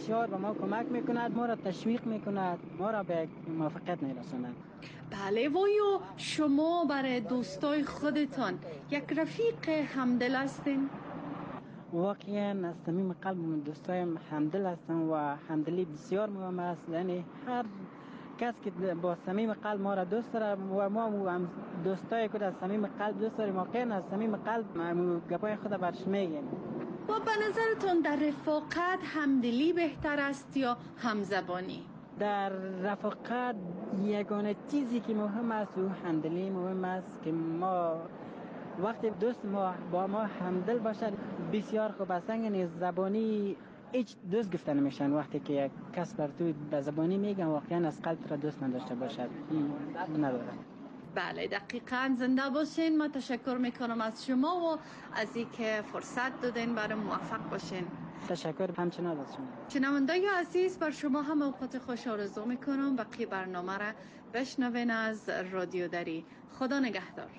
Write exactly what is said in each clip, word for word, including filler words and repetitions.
بسیار به ما کمک میکند، ما را تشویق میکند، ما را به موفقیت میرساند. بله، و یا شما برای دوستای خودتان یک رفیق همدل هستین؟ واقعا از صمیم قلب دوستایم همدل هستم و همدلی بسیار مهم است. یعنی هر کس که با صمیم قلب ما را دوست داره و ما هم دوستای خود از صمیم قلب دوست داریم، واقعا از صمیم قلب گپای خود برش میگیم. و به نظرتون در رفاقت همدلی بهتر است یا همزبانی؟ در رفاقت یگانه چیزی که مهم است و همدلی مهم است که ما وقتی دوست ما با ما همدل باشد بسیار خوب است. انگار زبانی هیچ دوست گفته نمیشن. وقتی که یک کس بر تو به زبانی میگن واقعا از قلب را دوست نداشته باشد نداره. بله دقیقاً. زنده باشین. من تشکر میکنم از شما و از اینکه فرصت دادین برای موفق باشین. تشکر همچنان از شما. شنوندگان عزیز، بر شما هم اوقات خوش آرزو میکنم. بقیه برنامه را بشنوین از رادیو دری. خدا نگهدار.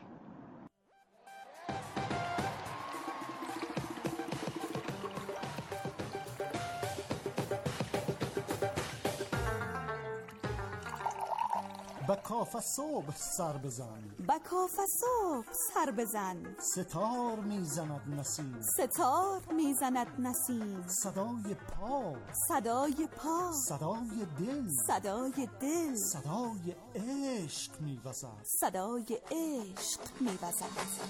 با کاف صبح سر بزن، با کاف صبح سر بزن، ستار میزند نسیم، ستار میزند نسیم، صدای پا، صدای پا، صدای دل، صدای دل، صدای عشق میوزد، صدای عشق میوزد.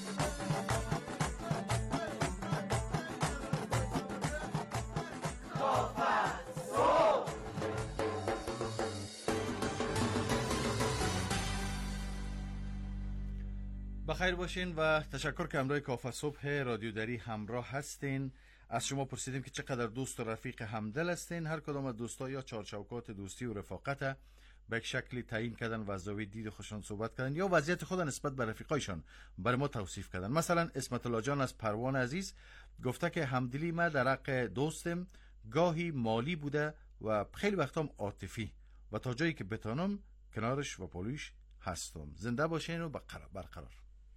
بخیر باشین و تشکر که همراه کاف صبح رادیو دری همراه هستین. از شما پرسیدیم که چقدر دوست و رفیق همدل هستین. هر کدام از دوستا یا چارچوکات دوستی و رفاقت به یک شکلی تعیین کردن و از زاویه دید خودشون صحبت کردن یا وضعیت خود نسبت به رفیقایشان برای ما توصیف کردن. مثلا اسمت الله جان از پروان عزیز گفته که همدلی ما در حق دوستم گاهی مالی بوده و خیلی وقتام عاطفی و تا جایی که بتانم کنارش و پلوش هستم. زنده باشین و برقرار.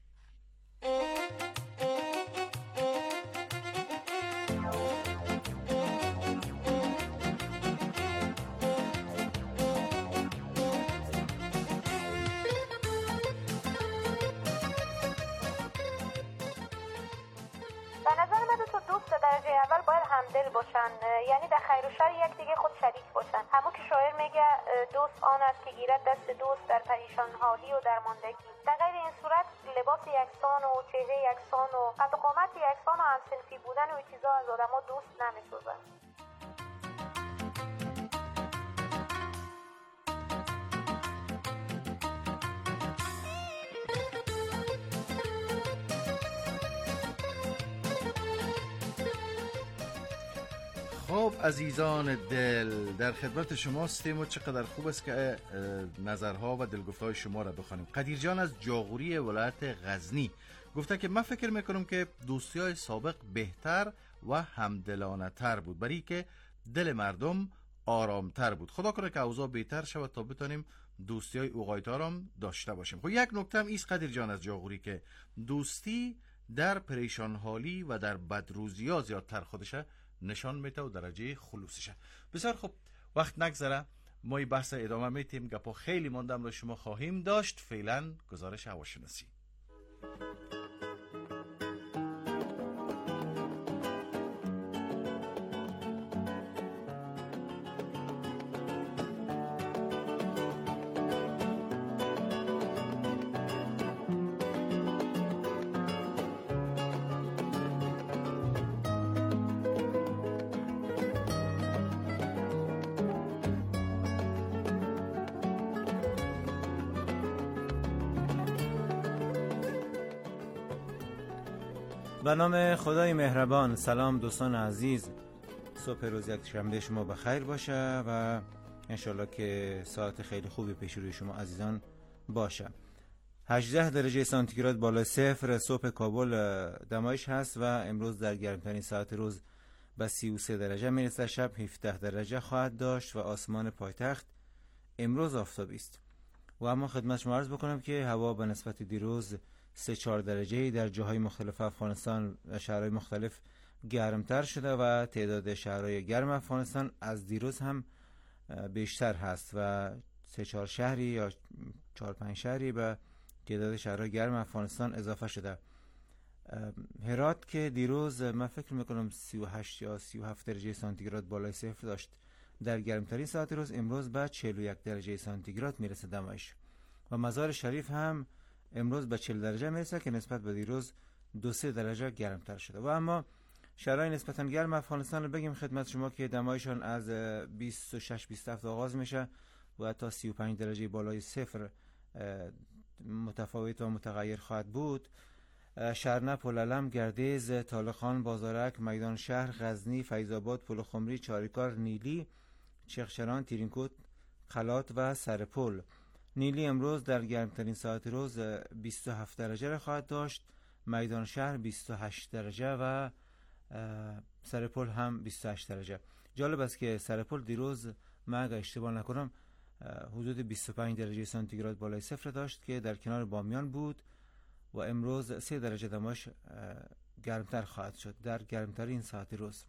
به نظر من دو تا دوست درجه اول باید همدل باشن، یعنی در خیر و شر یک دیگه خود شریک باشن. همون که شاعر میگه دوست آن است که گیرد دست دوست در پریشان حالی و درماندگی. در غیر این صورت لباس یکسان و چهره یکسان و قد و قامت یکسان و همصنفی بودن و چیزا از آدما دوست نمیسازن. خب عزیزان دل، در خدمت شما هستیم و چقدر خوب است که نظرها و دلگفته‌های شما را بخوانیم. قدیر جان از جاغوری ولایت غزنی گفته که من فکر میکنم که دوستی‌های سابق بهتر و همدلانه تر بود، برای که دل مردم آرامتر بود. خدا کنه که اوضاع بهتر شود تا بتونیم دوستی‌های اوقایتار هم داشته باشیم. خب یک نکته هم ایست قدیر جان از جاغوری که دوستی در پریشان حالی و در بدروزی‌ها زیادتر خودشه نشان میده و درجه خلوصشه. بسیار خوب، وقت نگذره ما این بحث ادامه میتیم. گپا خیلی ماندم رو شما خواهیم داشت. فعلا گزارش هواشناسی. به نام خدای مهربان. سلام دوستان عزیز، صبح روز یک شنبه شما بخیر باشه و انشالله که ساعت خیلی خوبی پیش روی شما عزیزان باشه. هجده درجه سانتیگراد بالای صفر صبح کابل دمایش هست و امروز در گرمترین ساعت روز به سی و سه درجه میرسه. شب هفده درجه خواهد داشت و آسمان پایتخت امروز آفتابی است. و اما خدمت شما عرض بکنم که هوا به نسبت دیروز سه چهار درجه در جاهای مختلف افغانستان و شهرهای مختلف گرمتر شده و تعداد شهرهای گرم افغانستان از دیروز هم بیشتر هست و سه چهار شهری یا چهار پنج شهری به تعداد شهرهای گرم افغانستان اضافه شده. هرات که دیروز من فکر میکنم سی و هشت یا سی و هفت درجه سانتیگراد بالای صفر داشت در گرمترین ساعت روز، امروز به چهل و یک درجه سانتیگراد میرسه دمایش و مزار شریف هم امروز به چهل درجه میرسه که نسبت به دیروز دو سه درجه گرمتر شده. و اما شهرهای نسبتا گرم افغانستان رو بگیم خدمت شما که دمایشان از بیست و شش بیست و هفت آغاز میشه و تا سی و پنج درجه بالای صفر متفاوت و متغیر خواهد بود. شرنه، پلعلم، گردیز، طالقان، بازارک، میدان شهر، غزنی، فیض آباد، پلخمری، چاریکار، نیلی، چخچران، تیرینکوت، خلات و سرپل. نیلی امروز در گرمترین ساعت روز بیست و هفت درجه را خواهد داشت، میدان شهر بیست و هشت درجه و سرپل هم بیست و هشت درجه. جالب است که سرپل دیروز من اگه اشتباه نکنم حدود بیست و پنج درجه سانتیگراد بالای صفر داشت که در کنار بامیان بود و امروز سه درجه دماش گرمتر خواهد شد در گرمترین ساعت روز.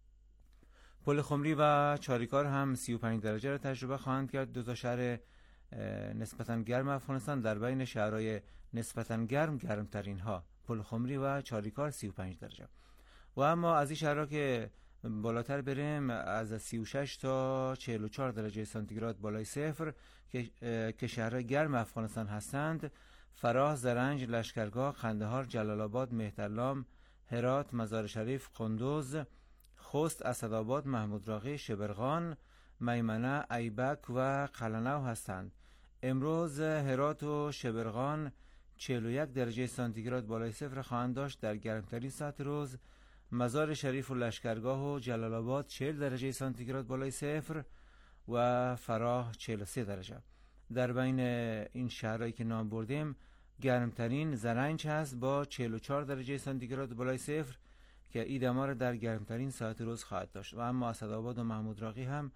پلخمری و چاریکار هم سی و پنج درجه را تجربه خواهند کرد. دو تا شهر نسبتا گرم افغانستان در بین شهرهای نسبتا گرم گرمترین ها، پلخمری و چاریکار سی و پنج درجه. و اما از این شهرها که بالاتر بریم از سی و شش تا چهل و چهار درجه سانتیگراد بالای صفر که که شهرهای گرم افغانستان هستند: فراه، زرنج، لشکرگاه، قندهار، جلال آباد، مهترلام، هرات، مزار شریف، قندوز، خوست، اسدآباد، محمود راقی، شبرغان، میمنه، ایبک و قلعه‌نو هستند. امروز هرات و شبرغان چهل و یک درجه سانتیگراد بالای صفر خواهند داشت در گرمترین ساعت روز. مزار شریف و لشکرگاه و جلال آباد چهل درجه سانتیگراد بالای صفر و فراه چهل و سه درجه. در بین این شهرهایی که نام بردیم گرمترین زرنج هست با چهل و چهار درجه سانتیگراد بالای صفر که این دما را در گرمترین ساعت روز خواهد داشت. و اما اسدآباد و محمود راقی هم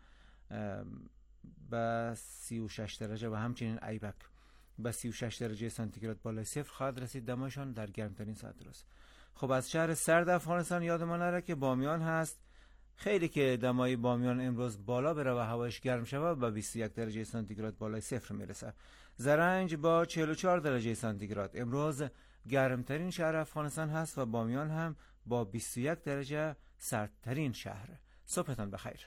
به سی و شش درجه و همچنین ایبک به سی و شش درجه سانتیگراد بالای صفر خواهد رسید دماشان در گرمترین ساعت روز. خب از شهر سرد افغانستان یادمان نره که بامیان هست. خیلی که دمای بامیان امروز بالا بره و هوایش گرم شود به بیست و یک درجه سانتیگراد بالای صفر میرسه. زرنج با چهل و چهار درجه سانتیگراد امروز گرمترین شهر افغانستان هست و بامیان هم با بیست و یک درجه سردترین شهر. صبحتان بخیر.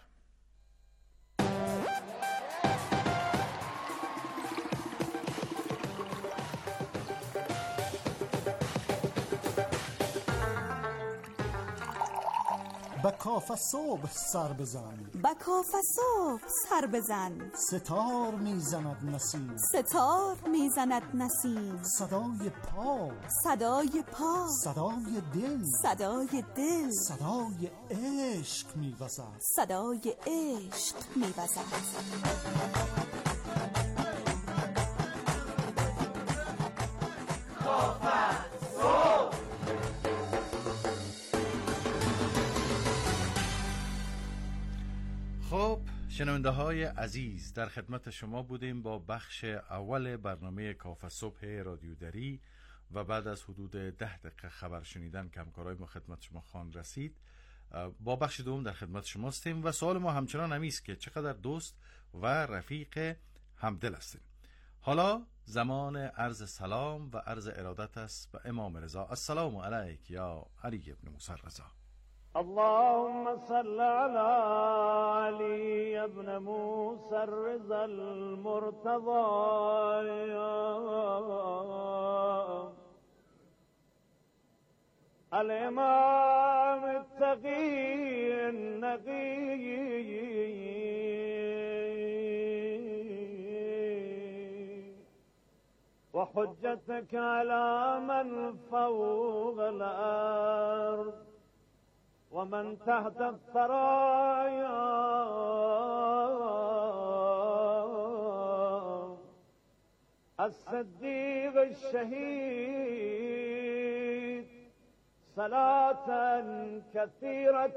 به کاف صبح سر بزن، به کاف صبح سر بزن، ستار میزند نسیم، ستار میزند نسیم، صدای پا، صدای پا، صدای دل، صدای دل، صدای عشق میوزد، صدای عشق میوزد. خب شنونده های عزیز، در خدمت شما بودیم با بخش اول برنامه کاف صبح رادیو دری و بعد از حدود ده دقیقه خبر شنیدن که همکارای ما خدمت شما خوان رسید، با بخش دوم در خدمت شما هستیم و سوال ما همچنان همیست که چقدر دوست و رفیق همدل هستیم. حالا زمان عرض سلام و عرض ارادت است به امام رضا. السلام علیک یا علی ابن موسی رضا. اللهم صل على علي ابن موسى الرضا المرتضى الإمام التقي النقي وحجتك على من فوق الأرض ومن تحت الثرايا الصديق الشهيد صلاة كثيرة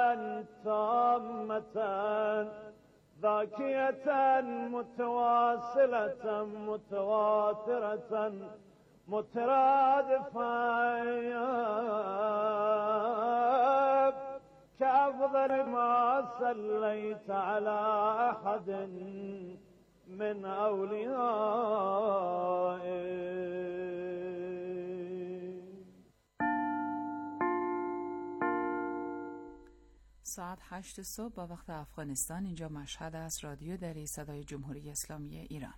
تامة ذاكية متواصلة متواترة مترادفة كأفضل ما صليت على أحد من أوليائك. ساعت هشت صبح با وقت افغانستان. اینجا مشهد است. رادیو دری، صدای جمهوری اسلامی ایران.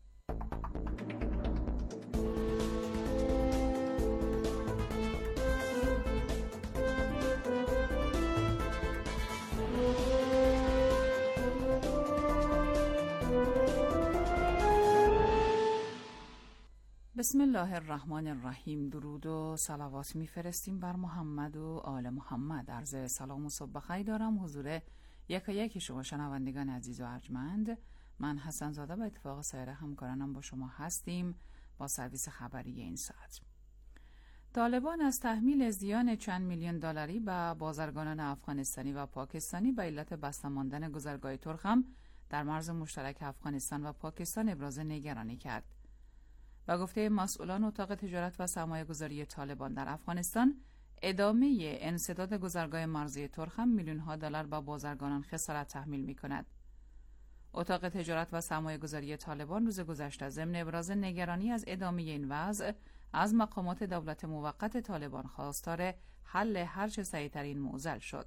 بسم الله الرحمن الرحیم. درود و صلوات میفرستیم بر محمد و آل محمد. عرض سلام و صبح بخیر دارم حضور یکا یکی شما شنوندگان عزیز و ارجمند. من حسن زاده به اتفاق سایر همکارانم با شما هستیم با سرویس خبری این ساعت. طالبان از تحمیل زیان چند میلیون دلاری به بازرگانان افغانستانی و پاکستانی به علت بسته ماندن گذرگاه ترخم در مرز مشترک افغانستان و پاکستان ابراز نگرانی کرد. و گفته مسئولان اتاق تجارت و سرمایه گذاری طالبان در افغانستان، ادامه انسداد گذرگاه مرزی ترخم میلیون ها دلار با بازرگانان خسارت تحمیل می کند. اتاق تجارت و سرمایه گذاری طالبان روز گذشته ضمن ابراز نگرانی از ادامه این وضع از مقامات دولت موقت طالبان خواستار حل هرچه سریع‌ترین معضل شد.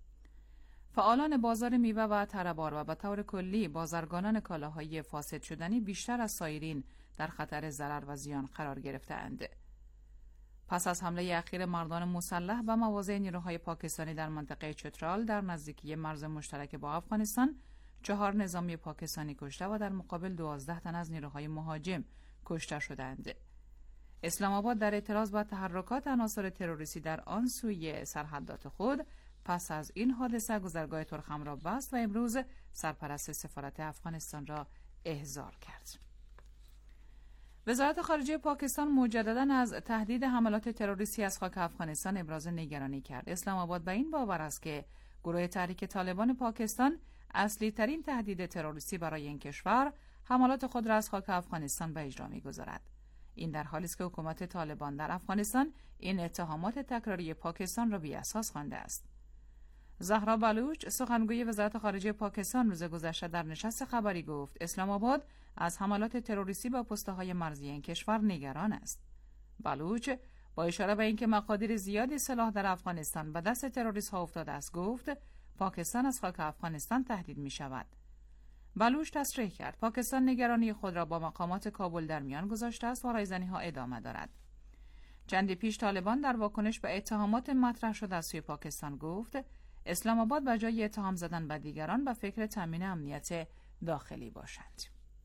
فعالان بازار میوه و تره‌بار و به طور کلی بازرگانان کالاهای فاسد شدنی بیشتر از سایرین در خطر ضرر و زیان قرار گرفته‌اند. پس از حمله اخیر مردان مسلح و مواضع نیروهای پاکستانی در منطقه چترال در نزدیکی مرز مشترک با افغانستان، چهار نظامی پاکستانی کشته و در مقابل دوازده تن از نیروهای مهاجم کشته شدند. اسلام آباد در اعتراض به تحرکات عناصر تروریستی در آن سوی سرحدات خود پس از این حادثه گذرگاه ترخم را بست و امروز سرپرست سفارت افغانستان را احضار کرد. وزارت خارجه پاکستان مجدداً از تهدید حملات تروریستی از خاک افغانستان ابراز نگرانی کرد. اسلام آباد به این باور است که گروه تحریک طالبان پاکستان اصلی ترین تهدید تروریستی برای این کشور حملات خود را از خاک افغانستان به اجرا می‌گذارد. این در حالی است که حکومت طالبان در افغانستان این اتهامات تکراری پاکستان را بی‌اساس خوانده است. زهرا بلوچ، سخنگوی وزارت خارجه پاکستان، روز گذشته در نشست خبری گفت اسلام آباد از حملات تروریستی با پست‌های مرزی این کشور نگران است. بلوچ با اشاره به اینکه مقادیر زیادی سلاح در افغانستان به دست تروریست‌ها افتاده است گفت پاکستان از خاک افغانستان تهدید می‌شود. بلوچ تصریح کرد پاکستان نگرانی خود را با مقامات کابل در میان گذاشته است و رایزنی‌ها ادامه دارد. چندی پیش طالبان در واکنش به اتهامات مطرح شده از سوی پاکستان گفت اسلام آباد به جای اتهام زدن به دیگران به فکر تامین امنیت داخلی باشند.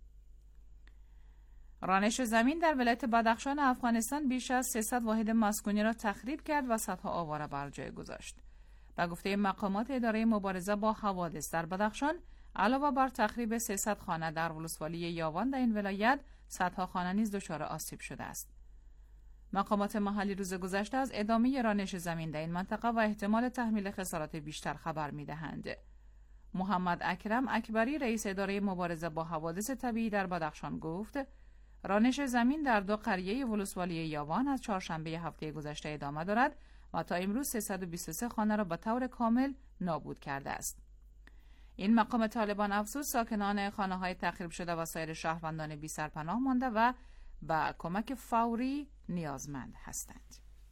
رانش زمین در ولایت بدخشان افغانستان بیش از سیصد واحد مسکونی را تخریب کرد و صدها آواره بر جای گذاشت. به گفته مقامات اداره مبارزه با حوادث در بدخشان، علاوه بر تخریب سیصد خانه در ولسوالی یاوان در این ولایت، صدها خانه نیز دچار آسیب شده است. مقامات محلی روز گذشته از ادامه رانش زمین در این منطقه و احتمال تحمیل خسارات بیشتر خبر می‌دهند. محمد اکرم اکبری، رئیس اداره مبارزه با حوادث طبیعی در بدخشان گفت رانش زمین در دو قریه ولسوالی یاوان از چهارشنبه هفته گذشته ادامه دارد و تا امروز سیصد و بیست و سه خانه را به طور کامل نابود کرده است. این مقام طالبان افزود ساکنان خانه‌های تخریب شده و سایر شهروندان بی سرپناه مانده و به کمک فوری نیازمند هستند.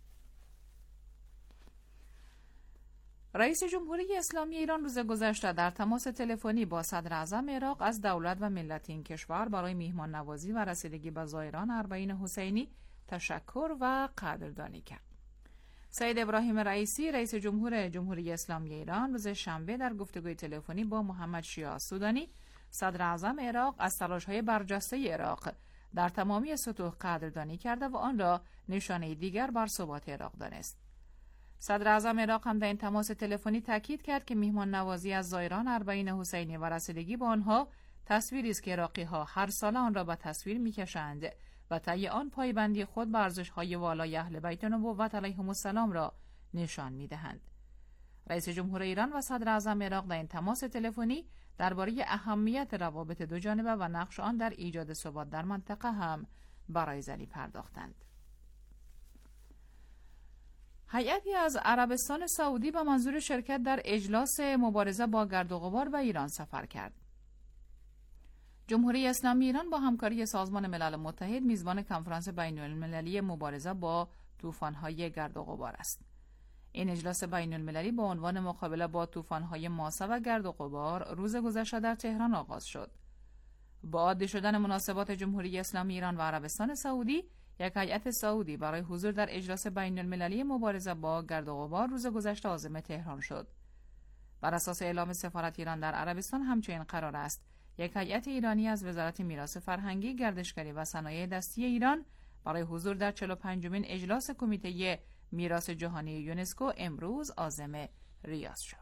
رئیس جمهوری اسلامی ایران روز گذشته در تماس تلفنی با صدر اعظم عراق از دولت و ملت این کشور برای میهمان نوازی و رسیدگی به زائران اربعین حسینی تشکر و قدردانی کرد. سید ابراهیم رئیسی، رئیس جمهور جمهوری اسلامی ایران، روز شنبه در گفتگوی تلفنی با محمد شیعه سودانی، صدر اعظم عراق، از تلاش‌های برجسته عراق در تمامی سطوح قدردانی کرده و آن را نشانه دیگر بر ثبات عراق دانست. صدر اعظم عراق هم در این تماس تلفنی تاکید کرد که میهمان نوازی از زائران اربعین حسینی و رسیدگی به آنها تصویری است که عراقی‌ها هر سال آن را به تصویر می‌کشند و طی آن پایبندی خود به ارزش‌های والای اهل بیت نبوت علیهم السلام را نشان می‌دهند. رئیس جمهور ایران و صدر اعظم عراق در این تماس تلفنی درباره اهمیت روابط دو جانبه و نقش آن در ایجاد ثبات در منطقه هم برایزنی پرداختند. هیئتی از عربستان سعودی به منظور شرکت در اجلاس مبارزه با گرد و غبار به ایران سفر کرد. جمهوری اسلامی ایران با همکاری سازمان ملل متحد میزبان کنفرانس بین‌المللی مبارزه با طوفان‌های گرد و غبار است. این اجلاس بین‌المللی با عنوان مقابله با طوفان‌های ماسه و گرد و غبار روز گذشته در تهران آغاز شد. با عادی شدن مناسبات جمهوری اسلامی ایران و عربستان سعودی، یک هیئت سعودی برای حضور در اجلاس بین‌المللی مبارزه با گرد و غبار روز گذشته عازم تهران شد. بر اساس اعلام سفارت ایران در عربستان همچنین قرار است یک هیئت ایرانی از وزارت میراث فرهنگی، گردشگری و صنایع دستی ایران برای حضور در چهل و پنجمین اجلاس کمیته میراث جهانی یونسکو امروز عازم ریاض شود.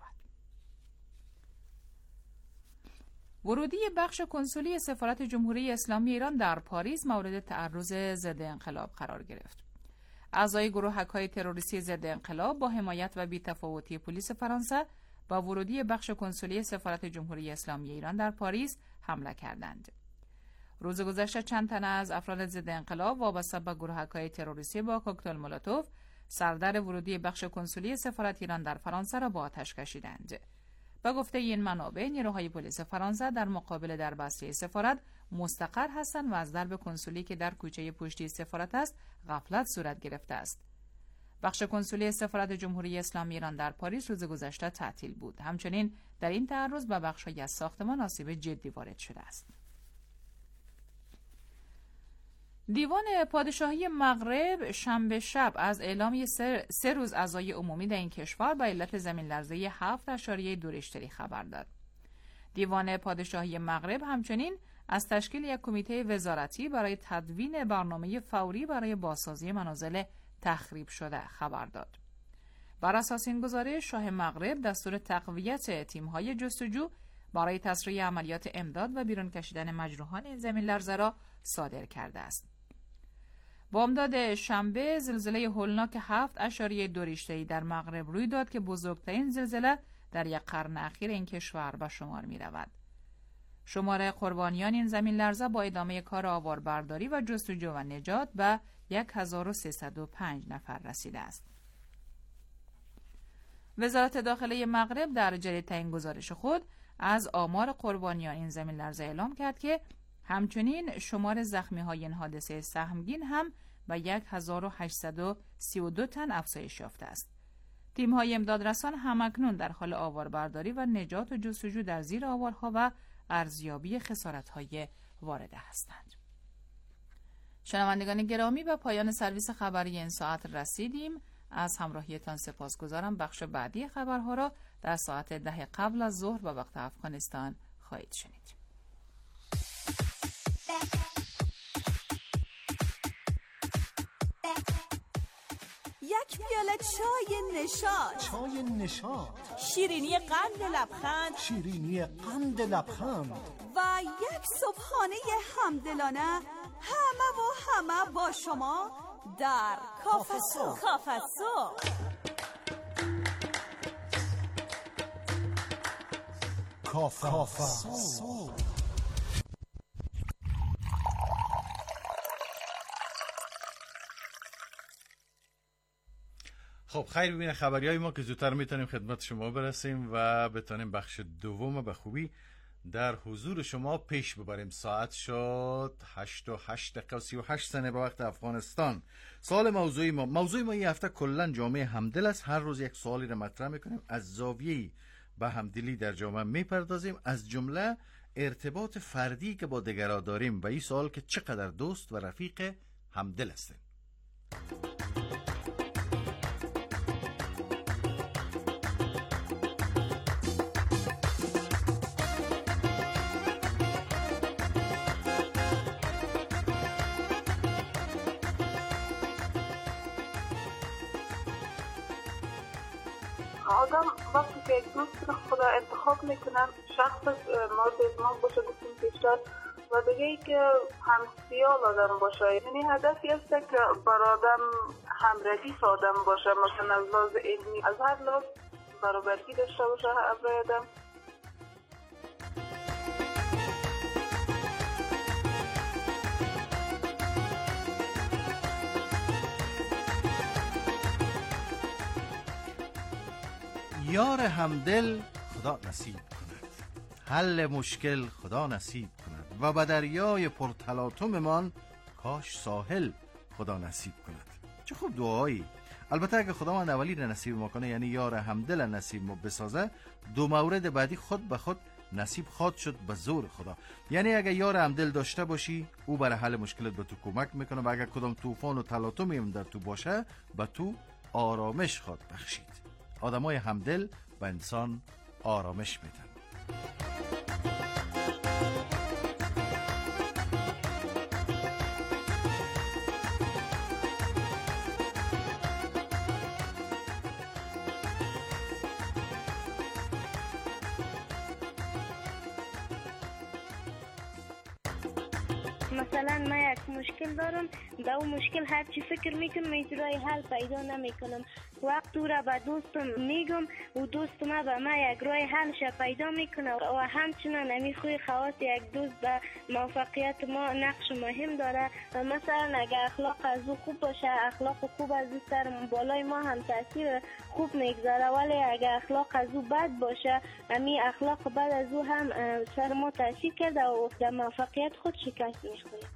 ورودی بخش کنسولی سفارت جمهوری اسلامی ایران در پاریس مورد تعرض ضد انقلاب قرار گرفت. اعضای گروهک‌های تروریستی ضد انقلاب با حمایت و بی‌تفاوتی پلیس فرانسه با ورودی بخش کنسولی سفارت جمهوری اسلامی ایران در پاریس حمله کردند. روز گذشته چند تن از افراد ضد انقلاب وابسته به گروهک‌های تروریستی با کوکتل مولوتوف سردر ورودی بخش کنسولی سفارت ایران در فرانسه را با آتش کشیدند. به گفته این منابع، نیروهای پلیس فرانسه در مقابل دربسته سفارت مستقر هستند و از درب کنسولی که در کوچه پشتی سفارت است غفلت صورت گرفته است. بخش کنسولی سفارت جمهوری اسلامی ایران در پاریس روز گذشته تعطیل بود. همچنین در این تعرض به بخش‌های از ساختمان آسیب جدی وارد شده است. دیوان پادشاهی مغرب شنبه شب از اعلامی سه, سه روز عزای عمومی در این کشور به علت زمین لرزه هفت اشاریه دو ریشتری خبر داد. دیوان پادشاهی مغرب همچنین از تشکیل یک کمیته وزارتی برای تدوین برنامه فوری برای بازسازی منازل تخریب شده خبر داد. بر اساس این گزارش، شاه مغرب دستور تقویت تیم‌های جستجو برای تسریع عملیات امداد و بیرون کشیدن مجروحان این زمین لرزه را صادر کرده است. بامداد شنبه زلزله هولناک هفت اشاریه دو ریشته‌ای در مغرب روی داد که بزرگترین زلزله در یک قرن اخیر این کشور به شمار می رود. شمار قربانیان این زمین لرزه با ادامه کار آواربرداری و جستجو و نجات به هزار و سیصد و پنج نفر رسیده است. وزارت داخله مغرب در جریده‌ترین گزارش خود از آمار قربانیان این زمین لرزه اعلام کرد که همچنین شمار زخمی‌های این حادثه سهمگین هم به هزار و هشتصد و سی و دو تن افزایش یافته است. تیم‌های امدادرسان همکنون در حال آواربرداری و نجات و جستجو در زیر آوارها و ارزیابی خسارت‌های وارده هستند. شنوندگان گرامی، به پایان سرویس خبری این ساعت رسیدیم. از همراهیتان سپاسگزارم. بخش بعدی خبرها را در ساعت ده قبل از ظهر به وقت افغانستان خواهید شنید. یک پیاله چای نشاط، چای نشاط، شیرینی قند لبخند، شیرینی قند لبخند و یک صبحانه همدلانه، همه و همه با شما در کافه صبح. کافه صبح کافه صبح. خب خیر ببینه خبری های ما که زودتر میتونیم خدمت شما برسیم و بتونیم بخش دوم به خوبی در حضور شما پیش ببریم. ساعت شد هشت و هشت دقیقه و سی و هشت ثانیه به وقت افغانستان. سوال موضوعی ما موضوع ما این هفته کلا جامعه همدل است. هر روز یک سوالی رو مطرح میکنیم، از زاویه‌ای به همدلی در جامعه میپردازیم، از جمله ارتباط فردی که با دیگران داریم و این سوال که چقدر دوست و رفیق همدل هستیم. آدم وقتی که یک دوست رو خدا انتخاب میکنن، شخص مورد اعتماد باشه گفتیم پیشتر و دیگه ای که همسیال آدم باشه، یعنی هدفی است که بر آدم همردیف آدم باشه، مثلا از لحاظ علمی از هر لحاظ برابری داشته باشه برای آدم. یار همدل خدا نصیب کند، حل مشکل خدا نصیب کند و به دریای پرتلاطممان کاش ساحل خدا نصیب کند. چه خوب دعایی. البته اگه خداوند اولی را نصیب ما کنه، یعنی یار همدل نصیب ما بسازه، دو مورد بعدی خود به خود نصیب خواهد شد به زور خدا. یعنی اگه یار همدل داشته باشی، او برای حل مشکلت به تو کمک میکنه و اگه کدام طوفان و تلاطمی هم در تو باشه، به تو آرامش خواهد بخشید. آدمای همدل به انسان آرامش میدن. مثلا من یک مشکل دارم، به اون مشکل هر چی فکر میکنم اجرای حل پیدا نمیکنم. وقت او را به دوستم میگم و دوست ما به من یک راه حلش پیدا میکنه و همچنان نمیخوی خواست یک دوست به موفقیت ما نقش مهم داره. مثلا اگر اخلاق از او خوب باشه، اخلاق خوب از او سر بالای ما هم تاثیر خوب میگذاره، ولی اگر اخلاق از او بد باشه، امی اخلاق بد از او هم سر ما تاثیر کرده و در موفقیت خود شکست میخوره.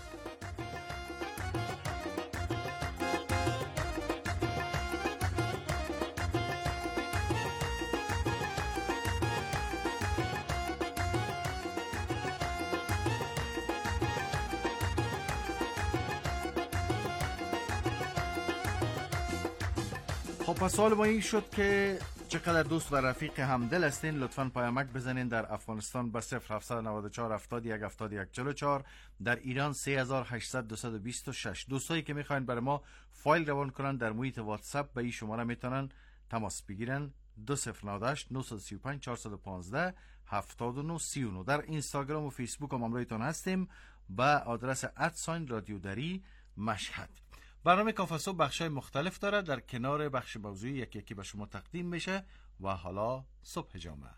خب پس سوال ما این شد که چقدر دوست و رفیق همدل هستین. لطفاً پیامک بزنین در افغانستان به صفر هفتصد و نود و چهار هفتاد و یک هفتاد و یک چهل و چهار، در ایران سه هزار و هشتصد دویست و بیست و شش. دوستایی که میخواین برای ما فایل روان کنن در محیط واتساپ به این شماره میتونن تماس بگیرن دو صفر نه هشت نه سه پنج چهار یک پنج هفتاد و نه سی و نه. در اینستاگرام و فیسبوک هم همراهتون هستیم به آدرس ادساین رادیو دری مشهد. برنامه کافه صبح بخشای مختلف داره، در کنار بخش موضوعی یکی یکی به شما تقدیم میشه. و حالا صبح جامعه.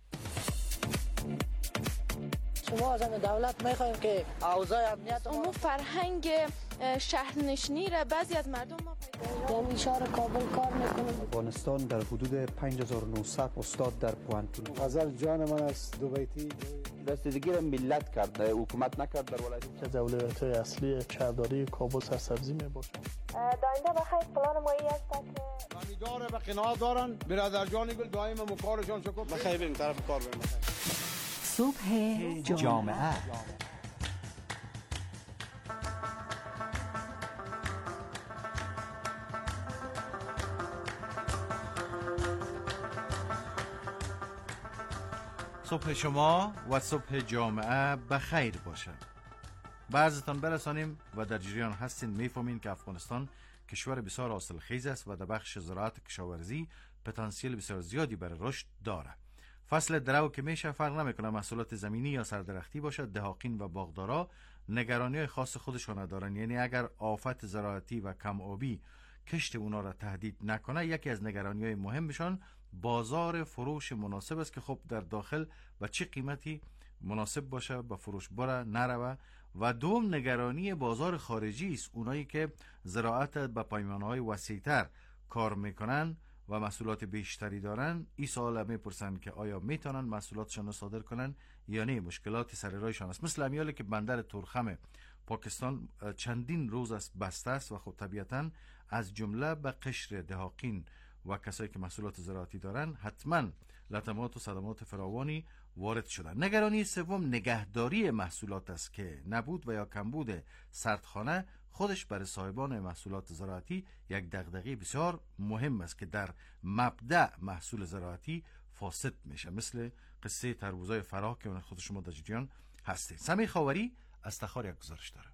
شما از دولت میخوایم که اوضاع امنیت ما فرهنگ شهرنشینی را بعضی از مردم ما پیدا در اشاره کابل کار میکنیم. افغانستان در حدود پنج هزار و نهصد استاد در پوانتون. غزل جان من از دو بیتی رسیدگی را ملت کرد، حکومت نکرد. در ولایت که ولایت‌های اصلی شهرداری کابل سرسبزی میباشد. داینده بخیر پلان مایی است که امیدواره به قناعت دارن. برادر جانی گل دائم مکارشان شکر. بخیر بریم طرف کار بریم. صبح جامعه. صبح شما و صبح جامعه بخیر باشه. بعضتان برسانیم و در جریان هستین میفهمین که افغانستان کشور بسیار حاصلخیز است و در بخش زراعت کشاورزی پتانسیل بسیار زیادی برای رشد داره. فصل درو که میشه فرق نمیکنه محصولات زمینی یا سردرختی باشه، دهاقین و باغدارا نگرانی خاص خودشون دارن. یعنی اگر آفت زراعتی و کم آبی کشت اونا را تهدید نکنه، یکی از نگرانی‌های مهمشان بازار فروش مناسب است که خب در داخل و چه قیمتی مناسب باشه به فروش بره نروه. و دوم نگرانی بازار خارجی است، اونایی که زراعت به پیمانه‌های وسیع‌تر کار میکنن و محصولات بیشتری دارن، این سوال میپرسن که آیا میتونن محصولاتشون رو صادر کنن یا نه. مشکلات سر راهشان است. مثل امیاله که بندر تورخم پاکستان چندین روز است بسته است و خب طبیعتاً از جمله به قشر دهاقین و کسایی که محصولات زراعتی دارن حتما لطمات و صدمات فراوانی وارد شدن. نگرانی سوم نگهداری محصولات است که نبود و یا کمبود سردخانه خودش برای صاحبان محصولات زراعتی یک دغدغه بسیار مهم است که در مبدأ محصول زراعتی فاسد میشه، مثل قصه تربوزای فراه که خود شما در جریان هستید. سمی خاوری از تخار یک گزارش داره.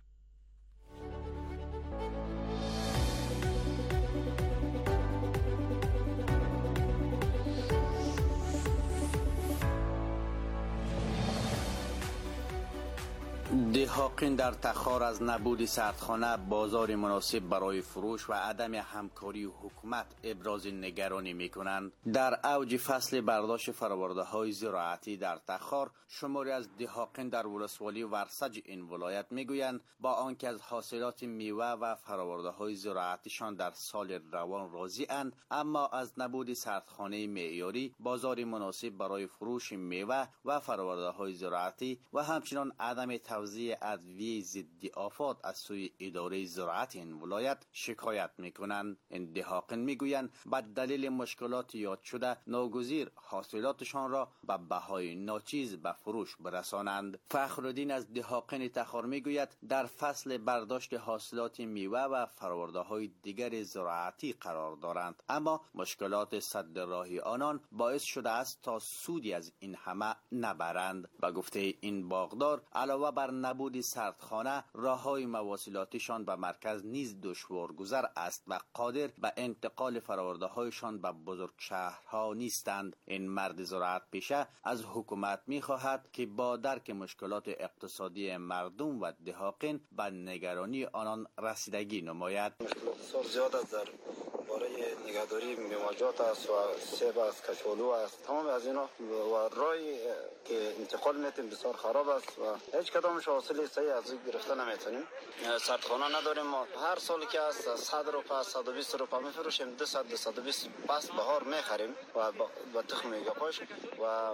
دهاقین در تخار از نبود سردخانه، بازار مناسب برای فروش و عدم همکاری حکومت ابراز نگرانی می کنند. در اوج فصل برداشت فرآورده های زراعتی در تخار، شماری از دهاقین در ولسوالی ورسج این ولایت می گویند با آنکه از حاصلات میوه و فرآورده های زراعتیشان در سال روان راضی اند، اما از نبود سردخانه معیاری، بازار مناسب برای فروش میوه و فرآورده های زراعتی و همچنین عدم توزیع ادویه ضد آفات از سوی اداره زراعت این ولایت شکایت میکنند. این دهاقین میگویند به دلیل مشکلات یاد شده ناگزیر حاصلاتشان را به بهای ناچیز به فروش برسانند. فخرالدین از دهاقین تخار میگوید در فصل برداشت حاصلات میوه و فرآورده های دیگر زراعتی قرار دارند، اما مشکلات سد راهی آنان باعث شده است تا سودی از این همه نبرند. و گفته این باغدار علاوه بر نبود سردخانه، راههای مواصلاتیشان به مرکز نیز دشوارگذر است و قادر به انتقال فرآورده هایشان به بزرگ شهرها نیستند. این مرد زراعت پیشه از حکومت می خواهد که با درک مشکلات اقتصادی مردم و دهاقین به نگرانی آنان رسیدگی نماید. مشکلات زیاد است در باره نگهداری میوه‌جات است و سیب است، کچالو است، تمام از اینا و راهی که انتقال میتیم بسیار خراب است و هیچ کدامش حاصل صحیح از این گرفته نمیتونیم. سردخانه نداریم. ما هر سال که است صد روپیه صد و بیست روپیه میفروشیم، دویست دویست و بیست پس بهار میخریم و با تخم گپاش و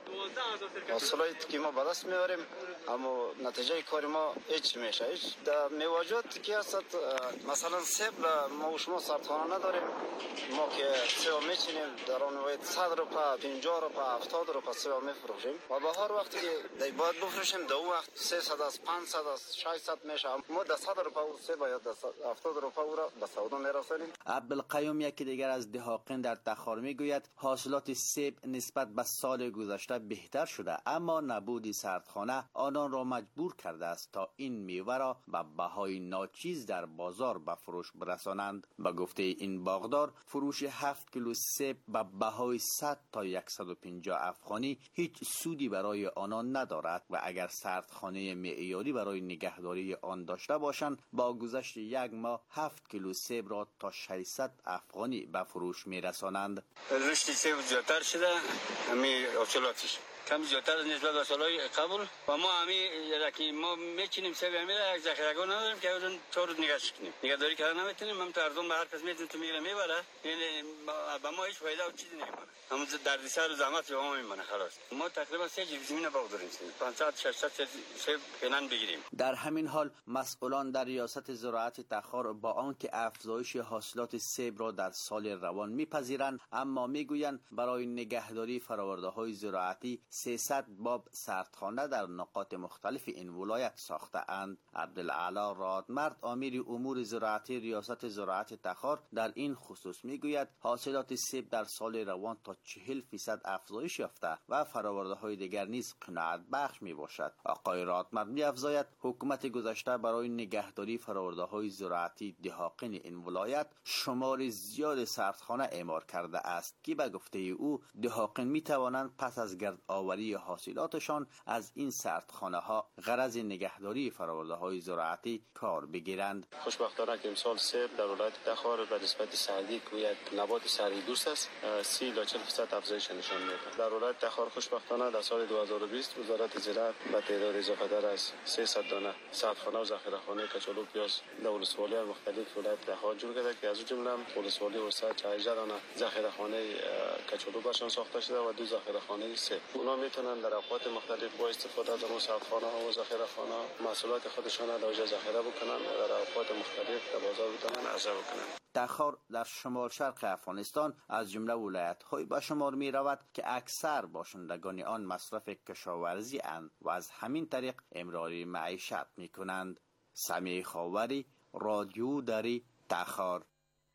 حاصلاتی که ما به دست میاریم، اما نتیجه کار ما هیچ میشه. هیچ میوه‌جات که است، مثلا سیب ما و شما سردخانه نداریم. ما که سیب میچینیم در آن وقت صد روپیه، پنجاه روپیه، هفتاد روپیه سیب میفروشیم و بهار وقتی که باید بفروشیم دو وقت سیصد از پانصد از ششصد میشه. ما ده صد روپیه سیب یا هفتاد روپیه او را به سودا میرسانیم. عبدالقیوم یکی دیگر از دهاقین در تخار میگوید حاصلات سیب نسبت به سال گذشته بهتر شده، اما نبود سردخانه آنان را مجبور کرده است تا این میوه را به بهای ناچیز در بازار به فروش برسانند. به گفته این باغدار فروش هفت کیلو سیب به بهای صد تا صد و پنجاه افغانی هیچ سودی برای آنان ندارد و اگر سردخانه معیاری برای نگهداری آن داشته باشند با گذشت یک ماه هفت کیلو سیب را تا ششصد افغانی به فروش میرسانند. رشد سیب زیادتر شده، همین حاصلاتش کم زیادتر از نسبت به سالهای قبل و ما همین که ما میچینیم سیب همین یک ذخیره‌گاه نداریم که اون چهار روز نگهش کنیم. نگهداری کردن نمیتونیم. هم ترجمه به هر کس میتونه تو میگیره میبره، یعنی به ما هیچ فایده و چیزی نمیکنه. هم دردسر و زحمت به ما میمونه. خلاص ما تقریبا سه جیب زمین باغداریم، پانصد ششصد سیب فعلا بگیریم. در همین حال مسئولان در ریاست زراعت تخار با آنکه افزایش حاصلات سیب را در سال روان میپذیرند، اما میگویند برای نگهداری فرآورده های زراعتی سیصد باب سردخانه در نقاط مختلف این ولایت ساخته اند. عبدالعلا رادمرد امیر امور زراعتی ریاست زراعت تخار در این خصوص میگوید حاصلات سیب در سال روان تا چهل فیصد افزایش یافته و فرآورده های دیگر نیز قناعت بخش می باشد. آقای رادمرد می افزاید حکومت گذشته برای نگهداری فرآورده های زراعتی دهاقین این ولایت شمار زیاد سردخانه اعمار کرده است که به گفته او دهاقین می توانند پس از گرد آوری حاصلاتشان از این سردخانه ها غرض نگهداری فرآورده های زراعتی کار بگیرند. خوشبختانه که امسال سیب در ولایت تخار به نسبت سردی که یک نبات سردی دوست است سی الی چهل درصد افزایش نشان میده. در ولایت تخار خوشبختانه در سال دو هزار و بیست وزارت زراعت به تعداد اضافه تر از سیصد دانه سردخانه و ذخیره‌خانه کچالو پیاز در ولسوالی مختلف ولایت تخار جور کرده که از اون جمله ولسوالی ورسج هجده دانه ذخیره‌خانه کچالو برشان ساخته شده و دو ذخیره‌خانه سیب. اونا میتونن در اوقات مختلف با استفاده از اون سردخانه ها و ذخیره‌خانه محصولات خودشان را در ذخیره بکنن و در اوقات مختلف در بازار بتونن عرضه بکنن. تخار در شمال شرق افغانستان از جمله ولایت‌های به شمار می رود که اکثر باشندگان آن مصرف کشاورزی اند و از همین طریق امرار معیشت می کنند. سمیع خاوری، رادیو دری، تخار.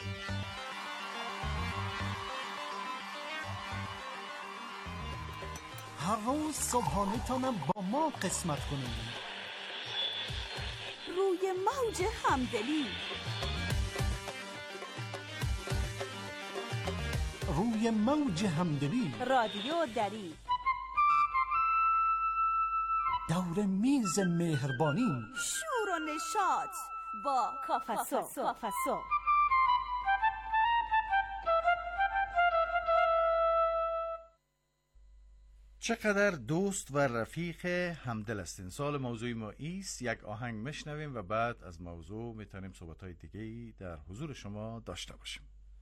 هر روز صبحانه تانم با ما قسمت کنید. روی موج همدلی، روی موج همدلی، رادیو دری. دور میز مهربانی، شور و نشاط با کافسو. چقدر دوست و رفیق همدل هستین. سال موضوع ما ایست. یک آهنگ میشنویم و بعد از موضوع میتونیم صحبت‌های دیگه‌ای در حضور شما داشته باشیم.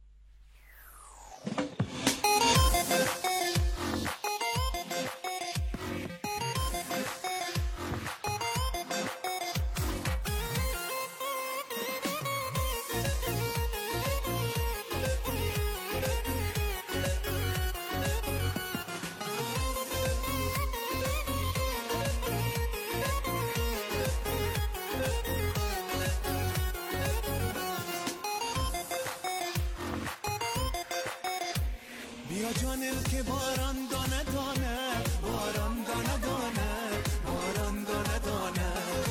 بیا جانم که باران دانه دانه، باران دانه دانه، باران دانه دانه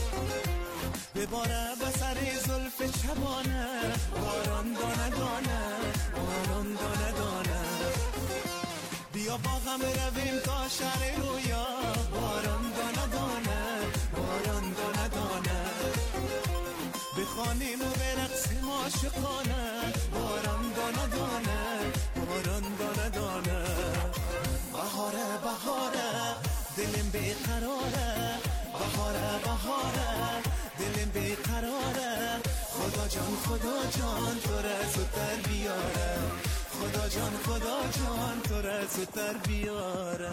بباره به سر زلف شبانه، باران دانه دانه، باران دانه دانه بیا با غم رویم تا شهر رویا، باران دانه دانه، باران دانه دانه بخوانیم و برقصیم عاشقانه، باران دانه دانه، باران دانه دانه بهاره بهاره دلم بیقراره، بهاره بهاره دلم بیقراره خدا جان خدا جان تو را زودتر بیاره، خدا جان خدا جان تو را زودتر بیاره.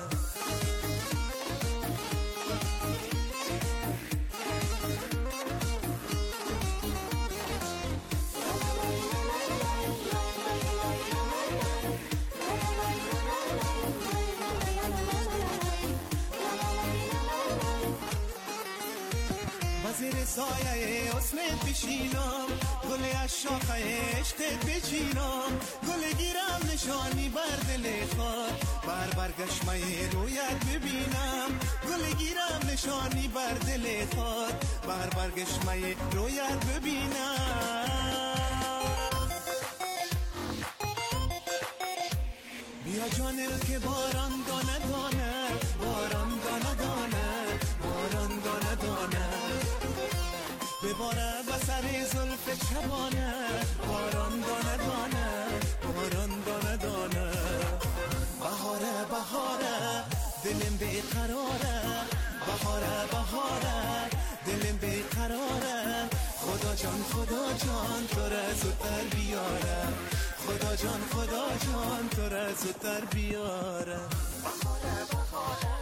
زیر سایه حسنت بشینم، گل از شاخه عشقت بچینم، گل گیرم نشانی بر دل خود، بر برگشمه رویت ببینم، گل گیرم نشانی بر دل خود، بر برگشمه رویت ببینم. بیا جانم که باران دانه دانه، باران دانه دانه، باران دانه دانه بباره به سر زلف شبانه، باران دانه دانه، باران دانه دانه بهاره بهاره دلم بیقراره، بهاره بهاره دلم بیقراره خدا جان خدا جان تو را زودتر بیاره، خدا جان خدا جان تو را زودتر بیاره. بهاره بهاره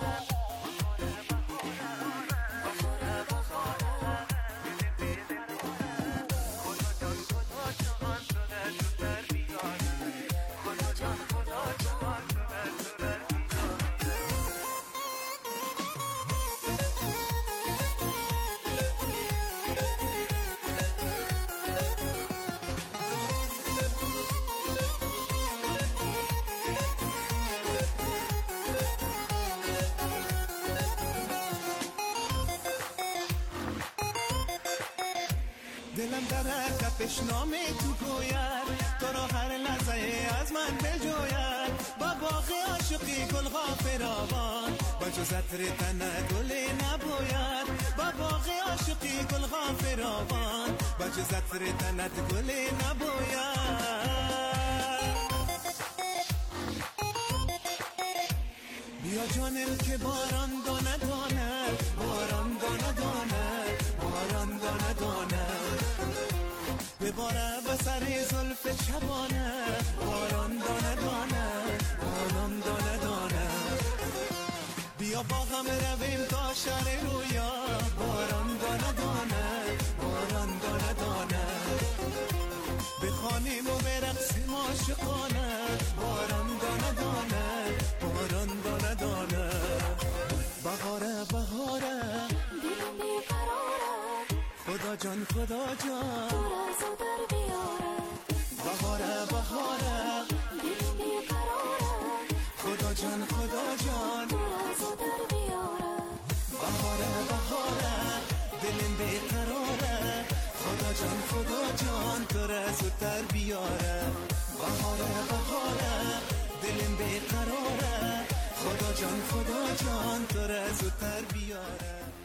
دلم در کفش نام تو گوید، تو را هر لحظه از من بجوید، با باغ عاشقی گل غافراوان، با جز عطر تنت گل نبوید، با باغ عاشقی گل غافراوان، با جز عطر تنت گل نبوید. بیا جانم که باران دانه دانه، باران دانه دانه، باران دانه دانه بباره به سر زلف شبانه، باران دانه دانه، باران دانه دانه بیا با غم رویم تا شهر رویا، باران دانه دانه، باران دانه دانه بخوانیم و برقصیم عاشقانه، باران دانه دانه، باران دانه دانه بهاره بهاره دلم بیقراره، خدا جان خدا جان تو را زودتر بیاره، بهاره بهاره دلم بیقراره، خدا جان خدا جان تو را زودتر بیاره، بهاره بهاره دلم بیقراره، خدا جان خدا جان تو را زودتر بیاره، بهاره بهاره دلم بیقراره، خدا جان خدا جان تو را زودتر بیاره.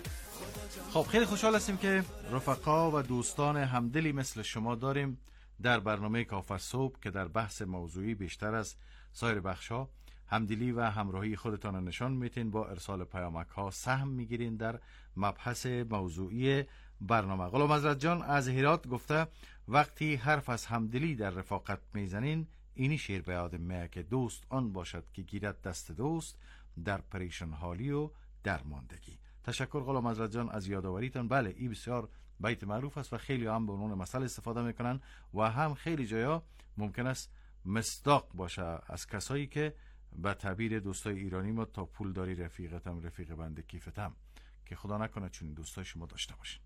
خب خیلی خوشحال هستیم که رفقا و دوستان همدلی مثل شما داریم در برنامه کافر صبح که در بحث موضوعی بیشتر از سایر بخش‌ها همدلی و همراهی خودتان نشان میتین. با ارسال پیامک ها سهم میگیرین در مبحث موضوعی برنامه. غلام حضرت جان از هرات گفته وقتی حرف از همدلی در رفاقت میزنین اینی شعر به یادم میاد که دوست آن باشد که گیرد دست دوست در پریشان حالی و درماندگی. تشکر غلام حضرت جان از یادآوریتان. بله این بسیار بیت معروف است و خیلی هم به عنوان مثل استفاده میکنن و هم خیلی جایا ممکن است مصداق باشه از کسایی که به تعبیر دوستای ایرانی ما تا پول داری رفیقتم رفیق بنده کیفتم، که خدا نکنه چون دوستای شما داشته باشین.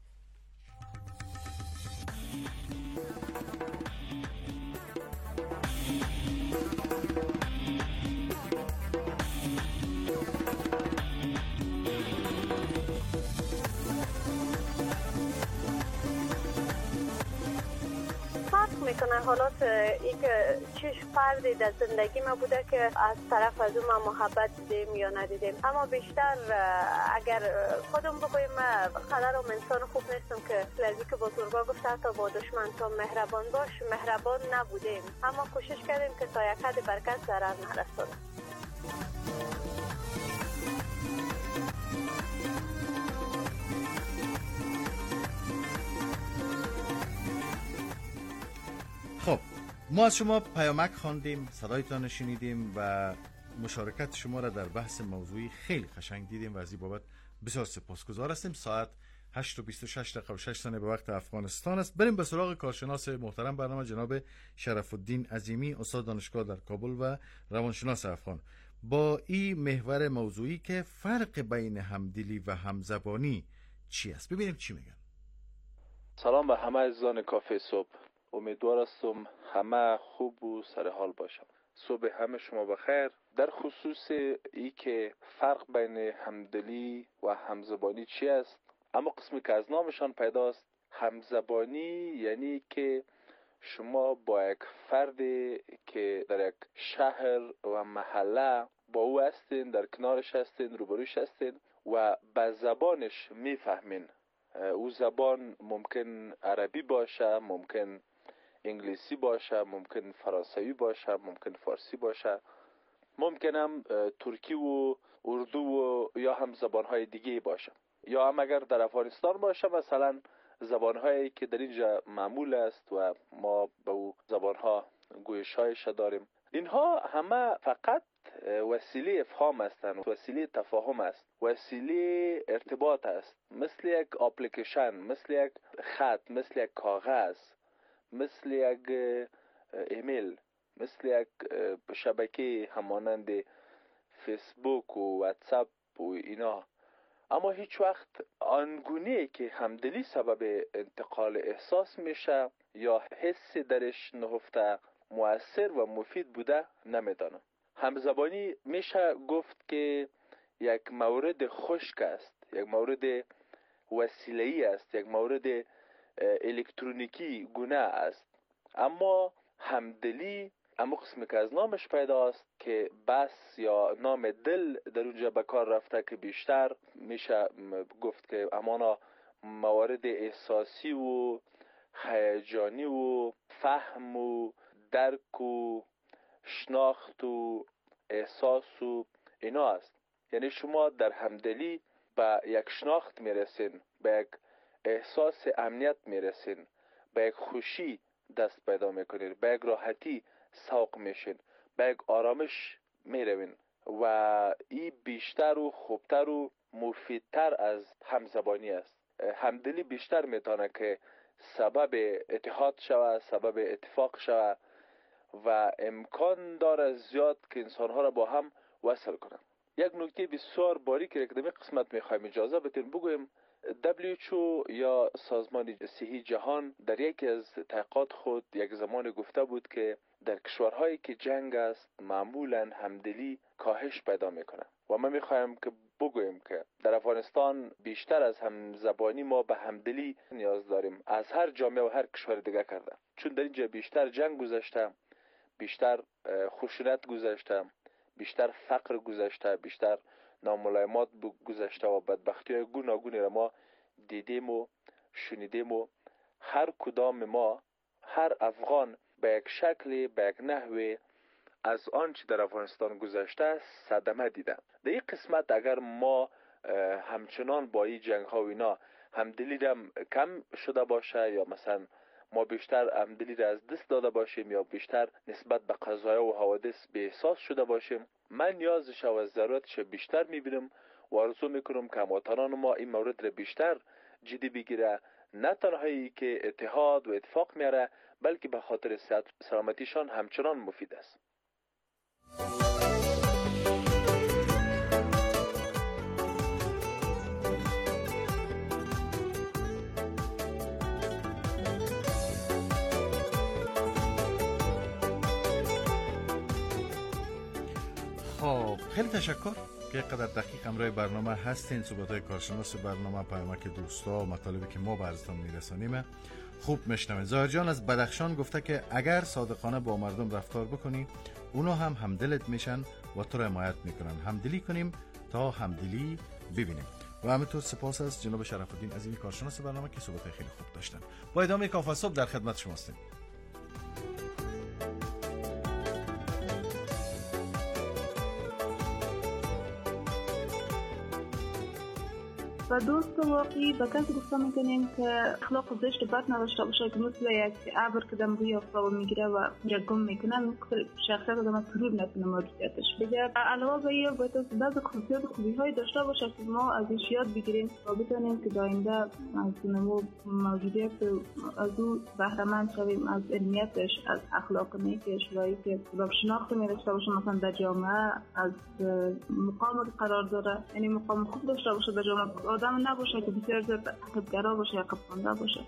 میکنه حالات این که چه فردی در زندگی ما بوده که از طرف از اون ما محبت دیدیم یا ندیدیم، اما بیشتر اگر خودم بگویم قدرم انسان خوب نیستم که لازم که بزرگا گفته حتی با دشمن تو مهربان باش، مهربان نبودیم اما کوشش کردیم که تا یک حد برکت ضرر نرسونه. خب ما از شما پیامک خواندیم، صدایتان شنیدیم و مشارکت شما را در بحث موضوعی خیلی قشنگ دیدیم و از این بابت بسیار سپاسگزار هستیم. ساعت هشت و بیست و شش دقیقه و شش ثانیه به وقت افغانستان است. بریم به سراغ کارشناس محترم برنامه جناب شرف الدین عظیمی، استاد دانشگاه در کابل و روانشناس افغان، با این محور موضوعی که فرق بین همدلی و همزبانی چی است. ببینیم چی میگن. سلام به همه عزیزان کافه صبح، امیدوار هستم همه خوب و سر حال باشم. صبح همه شما بخیر. در خصوص ای که فرق بین همدلی و همزبانی چی است، اما قسمی که از نامشان پیداست، همزبانی یعنی که شما با یک فرد که در یک شهر و محله با او هستین، در کنارش هستین، روبروش هستین و به زبانش میفهمین. او زبان ممکن عربی باشه، ممکن انگلیسی باشه، ممکن فرانسوی باشه، ممکن فارسی باشه، ممکن هم ترکی و اردو و یا هم زبانهای دیگه باشه، یا هم اگر در افغانستان باشه مثلا زبانهایی که در اینجا معمول است و ما به او زبانها گویش‌هایش داریم. اینها همه فقط وسیله افهام هستند، وسیله تفاهم است، وسیله ارتباط است، مثل یک اپلیکیشن، مثل یک خط، مثل یک کاغذ، مثل یک ایمیل، مثل یک شبکه همانند فیسبوک و واتساپ و اینا. اما هیچ وقت آنگونه که همدلی سبب انتقال احساس میشه یا حس درش نهفته مؤثر و مفید بوده نمیدانم. همزبانی میشه گفت که یک مورد خشک است، یک مورد وسیله‌ای است، یک مورد الکترونیکی گونه است. اما همدلی اما قسمی که از نامش پیداست که بس یا نام دل در اونجا به کار رفته که بیشتر میشه گفت که امانا موارد احساسی و هیجانی و فهم و درک و شناخت و احساس و اینا است. یعنی شما در همدلی به یک شناخت میرسین، به یک احساس امنیت میرسین، به یک خوشی دست پیدا میکنید، به یک راحتی سوق میشین، به یک آرامش میروین و این بیشتر و خوبتر و مفیدتر از همزبانی است. همدلی بیشتر میتونه که سبب اتحاد شوه، سبب اتفاق شوه و امکان داره زیاد که انسانها را با هم وصل کنن. یک نکته بسیار باریک که در قسمت میخوایم اجازه بدین بگویم. دبلیو اچ او یا سازمان صحی جهان در یکی از تحقیقات خود یک زمان گفته بود که در کشورهایی که جنگ است معمولا همدلی کاهش پیدا میکنه و ما میخوایم که بگویم که در افغانستان بیشتر از همزبانی ما به همدلی نیاز داریم از هر جامعه و هر کشور دیگه کرده، چون در اینجا بیشتر جنگ گذشته، بیشتر خشونت گذشته، بیشتر فقر گذشته، بیشتر ناملایمات گذشته و بدبختی های گوناگونی را ما دیدیم و شنیدیم و هر کدام ما، هر افغان به یک شکلی، به یک نحوی از آنچه در افغانستان گذشته صدمه دیده. در این قسمت اگر ما همچنان با این جنگ ها و اینا همدلی را کم شده باشه یا مثلا ما بیشتر همدلی را از دست داده باشیم یا بیشتر نسبت به قضایا و حوادث به احساس شده باشیم، من نیازش و ضرورتش بیشتر میبینم و آرزو میکنم که هموطنان ما این مورد را بیشتر جدی بگیره، نه تنهایی که اتحاد و اتفاق میاره بلکه به خاطر سلامتیشان همچنان مفید است. خب خیلی تشکر که قدر دقیق همراه برنامه هستین. صحبت‌های کارشناس برنامه، پیامک دوستا و مطالبی که ما براتون میرسانیم خوب میشنوید. ظاهر جان از بدخشان گفته که اگر صادقانه با مردم رفتار بکنی اونا هم همدلت میشن و تو را حمایت میکنن. همدلی کنیم تا همدلی ببینیم. و همینطور سپاس از جناب شرف الدین عظیمی کارشناس برنامه که صحبت‌های خیلی خوب داشتن. با ادامه کافه صبح در خدمت شما هستیم. و دوست واقعی به کسی گفته میکنیم که اخلاق زشت بد نداشته باشه که مثل یک ابر که دم روی آفتاب میگیره و گم میکنه، شخصیت آدم پرور نتونه موجودیتش بگه. علاوه بر این باید بعض خصوصیات خوبی های داشته باشه که ما ازش یاد بگیریم و بتونیم که داینده از نمو موجودیت از او بهره مند شویم، از علمیتش، از اخلاق نیکش و اینکه با شناخت می‌داشته باشه مثلا در جامعه از مقام قرار داره، یعنی مقام خوب داشته باشه در جامعه، آدم نباشه که بسیار زیاد عقب‌گرا باشه یا عقب‌مانده باشه.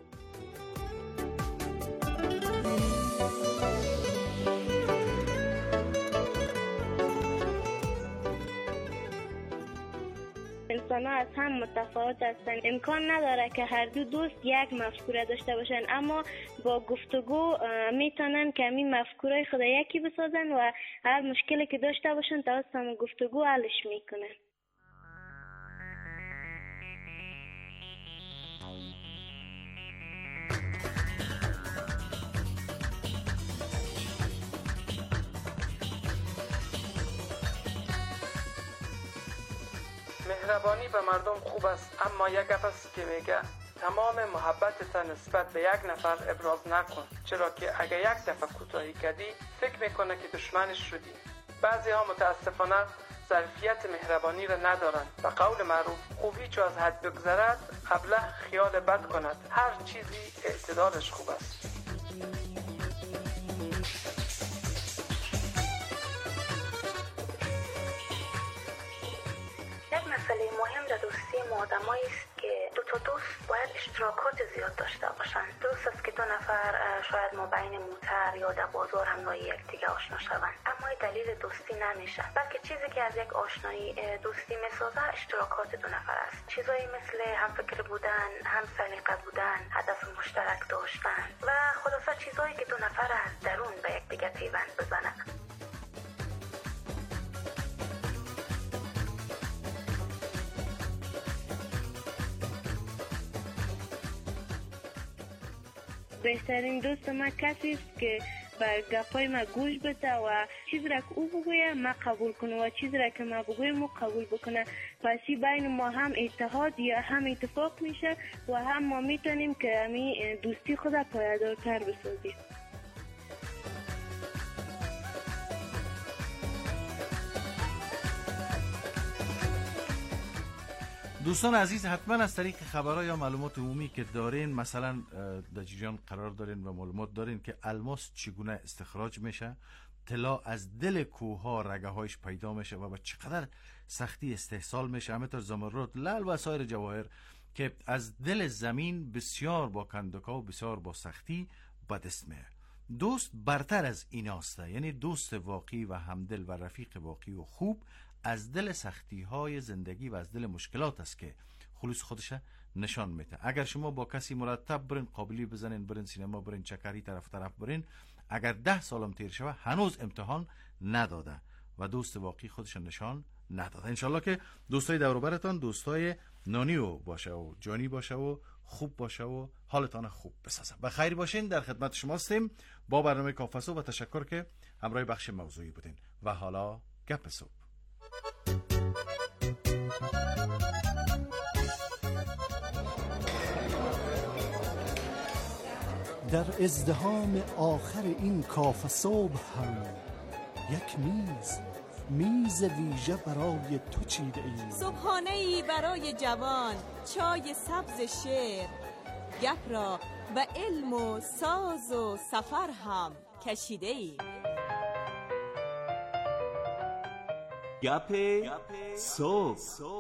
انسان ها از هم متفاوت هستند. امکان نداره که هر دو دوست یک مفکوره داشته باشن، اما با گفتگو میتونن که همین مفکوره خود یکی بسازن و هر مشکلی که داشته باشن توسط گفتگو حلش میکنن. مهربانی به مردم خوب است، اما یک گپ است که میگه تمام محبتت نسبت به یک نفر ابراز نکن، چرا که اگه یک دفعه کوتاهی کردی فکر میکنه که دشمنش شدی. بعضی ها متاسفانه ظرفیت مهربانی را ندارند و قول معروف خوبی چو از حد بگذرد ابله خیال بد کند. هر چیزی اعتدالش خوب است. مسئله مهم در دوستی ما آدمایی است که دو تا دوست باید اشتراکات زیاد داشته باشن. درست است که دو نفر شاید مابین موتر یا در بازار هم نوعی یکدیگه آشنا شوند، اما دلیل دوستی نمیشه، بلکه چیزی که از یک آشنایی دوستی میسازه اشتراکات دو نفر است. چیزایی مثل همفکر بودن، هم سلیقه بودن، هدف مشترک داشتن و خلاصه چیزایی که دو نفر از درون به یکدیگه پیوند بزنن. بهترین دوست ما کسی است که بر گپای ما گوش بده و چیزی را که او بگویه ما قبول کنه و چیزی را که ما بگویم او قبول بکنه. پسی بین ما هم اتحاد یا هم اتفاق میشه و هم ما میتونیم که همین دوستی خود پایدارتر بسازیم. دوستان عزیز، حتما از طریق خبرها یا معلومات عمومی که دارین، مثلا در جریان قرار دارین و معلومات دارین که الماس چگونه استخراج میشه، طلا از دل کوهها رگه هایش پیدا میشه و با چقدر سختی استحصال میشه، همینطور زمرد، لعل و سایر جواهر که از دل زمین بسیار با کندکا و بسیار با سختی به دست میاد. دوست برتر از ایناسته، یعنی دوست واقعی و همدل و رفیق واقعی و خوب از دل سختی های زندگی و از دل مشکلات است که خلوص خودش نشان میده. اگر شما با کسی مرتب برین قابلی بزنین، برین سینما، برین چکری، طرف طرف برین، اگر ده سالم تیر شوه هنوز امتحان نداده و دوست واقعی خودش نشان نداده. انشالله که دوستای دور و برتان دوستای نانی و باشه و جانی باشه و خوب باشه و حالتان خوب بسازه. و خیر باشین. در خدمت شما هستیم با برنامه کافه صبح و تشکر که همراه بخش موضوعی بودین. و حالا گپ صبح. در ازدحام آخر این کافه صبح هم یک میز میز ویژه برای تو چیده ایم. صبحانه‌ای برای جوان، چای سبز شعر، گپ را و علم و ساز و سفر هم کشیده ایم. گپ صبح.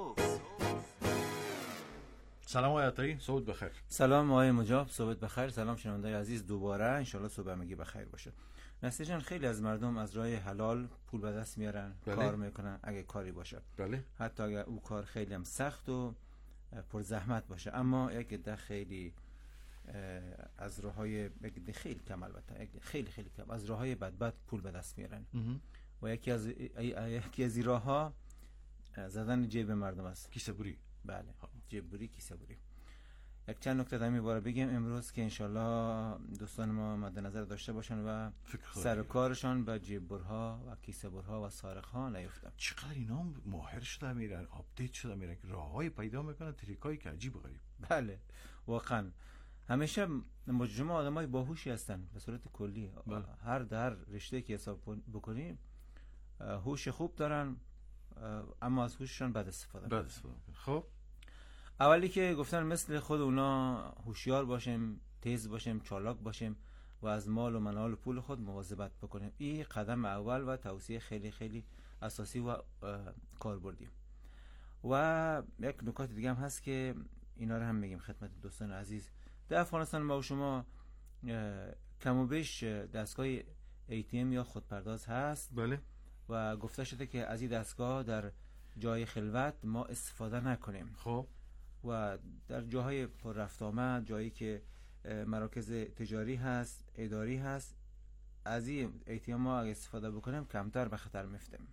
سلام آقای عطایی، صبح بخیر. سلام آقای مجاب، صبح بخیر. سلام شنوندای عزیز، دوباره انشالله صبح همگی بخیر باشه. نسته جان، خیلی از مردم از راه حلال پول به دست میارن، بله. کار میکنن اگه کاری باشه، بله. حتی اگه او کار خیلی هم سخت و پر زحمت باشه، اما یک عده خیلی از راههای خیلی کم، البته خیلی خیلی کم از راههای بدبد پول به دست میارن و یکی از یکی از راهها زدن جیب مردم است. کیسه بوری. بله، جیب بوری، کیسه بوری. یک چند نکته در این باره بگم امروز که انشالله دوستان ما مد نظر داشته باشن و سر کارشان به جیب برها و کیسه برها و سارق ها نیفتن. چقدر اینا ماهر شده میرن، آپدیت شده میرن، راههای پیدا میکنن، تریکایی که عجیب و غریب. بله واقعا همیشه مجموعه آدمای باهوشی هستن به صورت کلی. بله. هر در رشته که حساب بکنیم هوش خوب دارن، اما از هوششان بد استفاده بد استفاده. خب اولی که گفتن مثل خود اونا هوشیار باشیم، تیز باشیم، چالاک باشیم و از مال و منال و پول خود مواظبت بکنیم. این قدم اول و توصیه خیلی خیلی اساسی و کاربردی. و یک نکات دیگه هم هست که اینا رو هم میگیم خدمت دوستان عزیز. در افغانستان ما و شما کم و بیش دستگاه ای تی ام یا خودپرداز هست. بله. و گفته شده که از این دستگاه در جای خلوت ما استفاده نکنیم. خب و در جاهای پر رفت آمد، جایی که مراکز تجاری هست، اداری هست، از این ای تی ام ما اگه استفاده بکنیم کمتر به خطر میفتیم.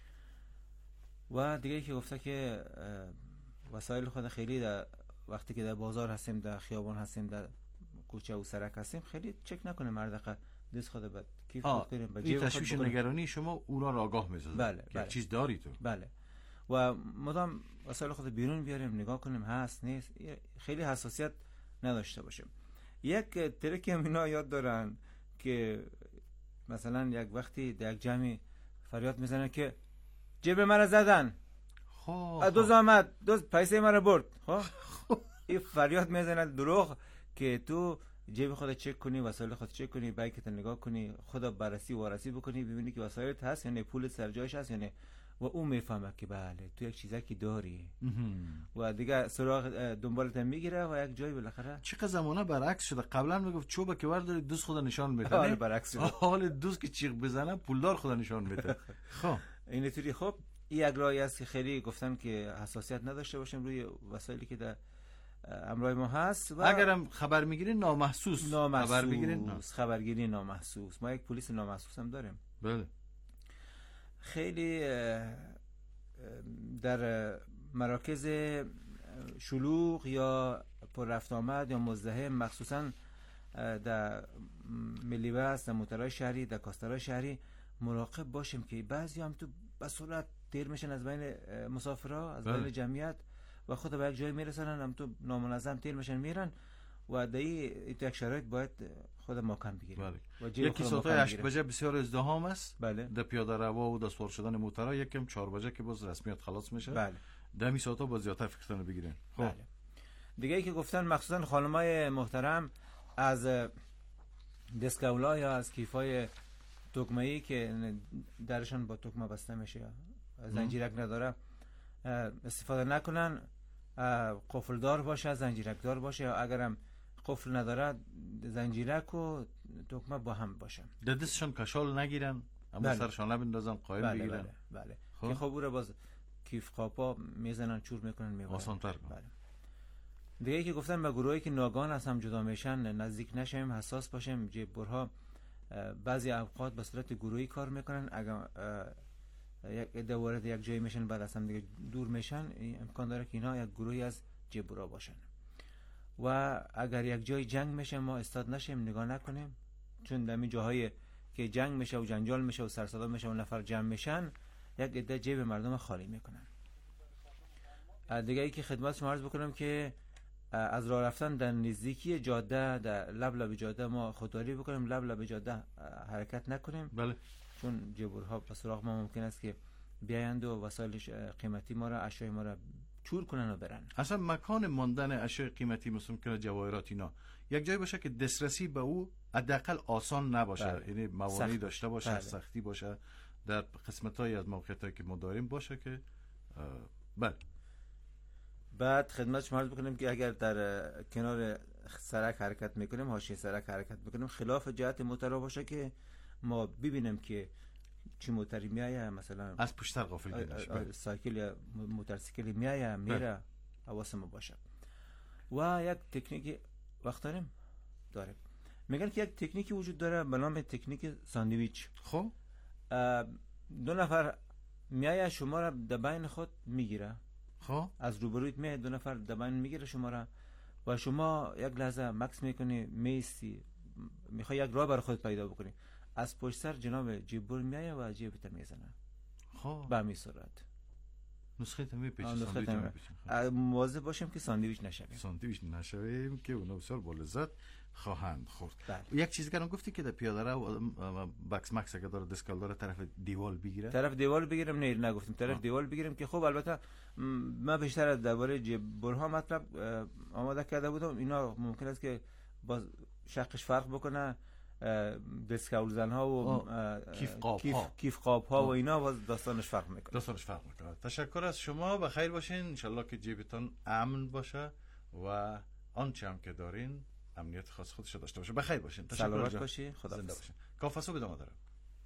و دیگه که گفته که وسایل خود خیلی در وقتی که در بازار هستیم، در خیابان هستیم، در کوچه و سرک هستیم، خیلی چک نکنیم مردقه دست خود بد کیف خود کنیم به جیب خود. تشویش نگرانی شما اونا را آگاه می‌سازه. بله، بله. چیز داری تو. بله. و مدام وسایل خود بیرون بیاریم، نگاه کنیم هست نیست، خیلی حساسیت نداشته باشیم. یک ترکی هم اینا یاد دارن که مثلا یک وقتی در یک جمعی فریاد میزنن که جیب مرا زدن، خب دو زحمت دو پیسه مرا برد. خب این فریاد میزنه دروغ که تو جیب خودت چک کنی، وسایل خودت چک کنی، بایکت نگاه کنی، خدا بررسی و وارسی بکنی، ببینی که وسایلت هست یعنی پول سر جایش هست یعنی، و اون میفهمه که بله تو یک چیزی که داری و دیگه سراغ دنبالت میگیره و یک جایی بالاخره. چقدر زمانه برعکس شده. قبلا میگفت چوبه که ور داری دوست خدا نشان میکنه. حالا برعکس شده. حالا دوست که چیغ بزنه پولدار خدا نشان میده. خب این طوری. خب این یک راهی است که خیلی گفتن که حساسیت نداشته باشیم روی وسایلی که در امروز ما هست. و اگرم خبر میگیرین نامحسوس نامحسوس خبر بگیرین، خبرگیری نامحسوس. ما یک پلیس نامحسوس هم داریم. بله. خیلی در مراکز شلوغ یا پر رفت آمد یا مزدحم، مخصوصا در ملی بس، در موتورهای شهری، در کاسترهای شهری مراقب باشیم که بعضی هم تو به صورت تیر میشن از بین مسافرها، از بین جمعیت و خود به یک جای میرسن، هم تو نامنظم تیر میشن میرن و در این یک شرایط باید خود ماکم بگیریم. بله. یکی ساعتای هشت بجه بسیار ازدحام است. بله. در پیاده روا و در سوار شدن موتورها. یکم چهار بجه که باز رسمیت خلاص میشه. بله. در می ساعتا باز زیادتر فکرتون بگیرین. خب بله. دیگه ای که گفتن مخصوصا خانمای محترم از دسکولا یا از کیفای تکمه‌ای که درشان با تکمه بسته میشه، زنجیرک نداره، استفاده نکنن. قفلدار باشه، زنجیرک دار باشه، یا اگرم قفل نداره زنجیرک و تکمه با هم باشه. در دستشان کشال نگیرن، اما بله. سرشان نبندازن، قایم بله بگیرن. بله بله. خب. که خب او را باز کیف قاپا میزنن، چور میکنن، میبرن. آسان‌تر. بله. دیگه که گفتن به گروهی که ناگهان از هم جدا میشن نزدیک نشیم، حساس باشیم. جیب برها بعضی اوقات به صورت گروهی کار میکنن. اگر یک عده وارد یک جای میشن بعد از هم دیگه دور میشن، امکان داره که اینا یک گروهی از جبورا باشن و اگر یک جای جنگ میشه ما استاد نشیم، نگاه نکنیم، چون در این جاهای که جنگ میشه و جنجال میشه و سرصدا میشه و نفر جمع میشن یک عده جیب مردم خالی میکنن. دیگه ای که خدمت شما عرض بکنم که از راه رفتن در نزدیکی جاده، در لب لب جاده ما خودداری بکنیم، لب لب جاده حرکت نکنیم. بله. چون جبورها به سراغ ما ممکن است که بیایند و وسایل قیمتی ما را، اشیاء ما را چور کنن و برن. اصلا مکان ماندن اشیاء قیمتی مثل که جواهرات اینا یک جای باشه که دسترسی به او حداقل آسان نباشه، یعنی موانعی داشته باشه، بله. سختی باشه در قسمت‌های از موقعیتایی که ما داریم باشه که بله. بعد خدمت شما عرض بکنیم که اگر در کنار سرک حرکت میکنیم، حاشیه سرک حرکت میکنیم، خلاف جهت موتور باشه که ما ببینیم که چی موتوری میایه، مثلا از پشت غافل نشه، سایکل یا موتورسیکل میایه میره، حواس ما باشه. و یک تکنیک وقت داریم داره میگن که یک تکنیکی وجود داره به نام تکنیک ساندویچ. خب دو نفر میایه شما را در بین خود میگیره، خب از روبرویت میاد دو نفر در بین میگیره شما را و شما یک لحظه مکس میکنی، میستی، میخوای یک راه برای خود پیدا بکنی، از پشت سر جناب جیبور میایه و جیبت میزنه. خب به همین صورت نسخه تمی پیچ ساندویچ میپیچه. مواظب باشیم که ساندویچ نشویم، ساندویچ نشویم که اونا بسیار با لذت خواهند خورد. بله. یک چیزی که گفتی که در پیاده رو بکس مکس اگه داره دسکال داره طرف دیوال بگیره، طرف دیوال بگیرم نه نگفتیم طرف آه. دیوال بگیرم که خب البته ما بیشتر از درباره جبرها مطلب آماده کرده بودم، اینا ممکن است که باز شقش فرق بکنه، دسکاول زنها و کیف قاب کیف, ها. کیف قاب ها و اینا باز داستانش فرق میکنه. داستانش فرق میکنه. تشکر از شما، بخیر باشین، انشالله که جیبتون امن باشه و آنچه هم که دارین امنیت خاص خودش داشته باشه. بخیر باشین، سلامت باشی، خدا زنده باشین. کافه صبح ادامه داره.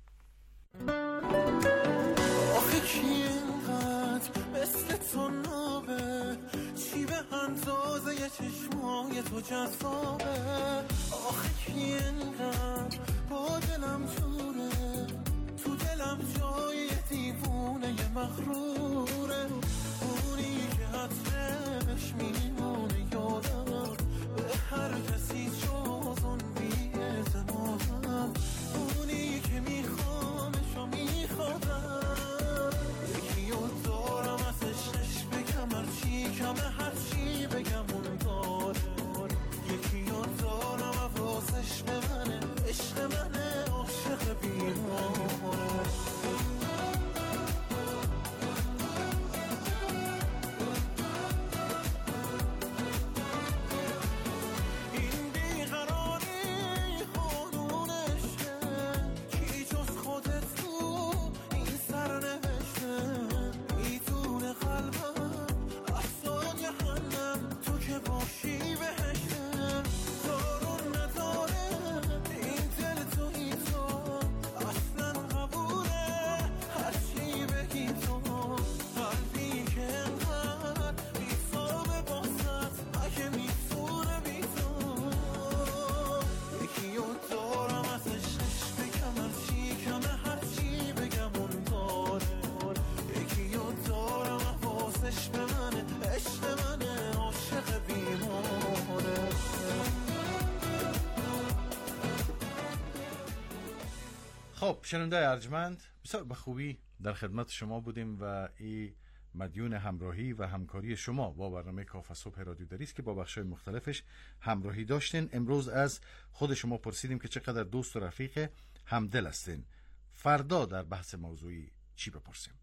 آخه کی اینقدر مثل تو نابه، چی به اندازه یه چشمای تو جذابه، آخه کی اینقدر با دلم جوره، تو دلم جای دیوونه یه مغروره، اونی که حتمش میمونه یادم به هر کسی جز اون بی‌اعتمادم، اونی که میخوامش و میخوادم، یکی رو دارم ازش نش بگم هرچی کمه هرچی بگم اون داره، یکی رو دارم عوضش به منه، عشق منه، عاشق بیماره. خب شنونده ارجمند، بسیار به خوبی در خدمت شما بودیم و این مدیون همراهی و همکاری شما با برنامه کافه صبح رادیو دری است که با بخش‌های مختلفش همراهی داشتین. امروز از خود شما پرسیدیم که چقدر دوست و رفیق همدل هستین. فردا در بحث موضوعی چی بپرسیم؟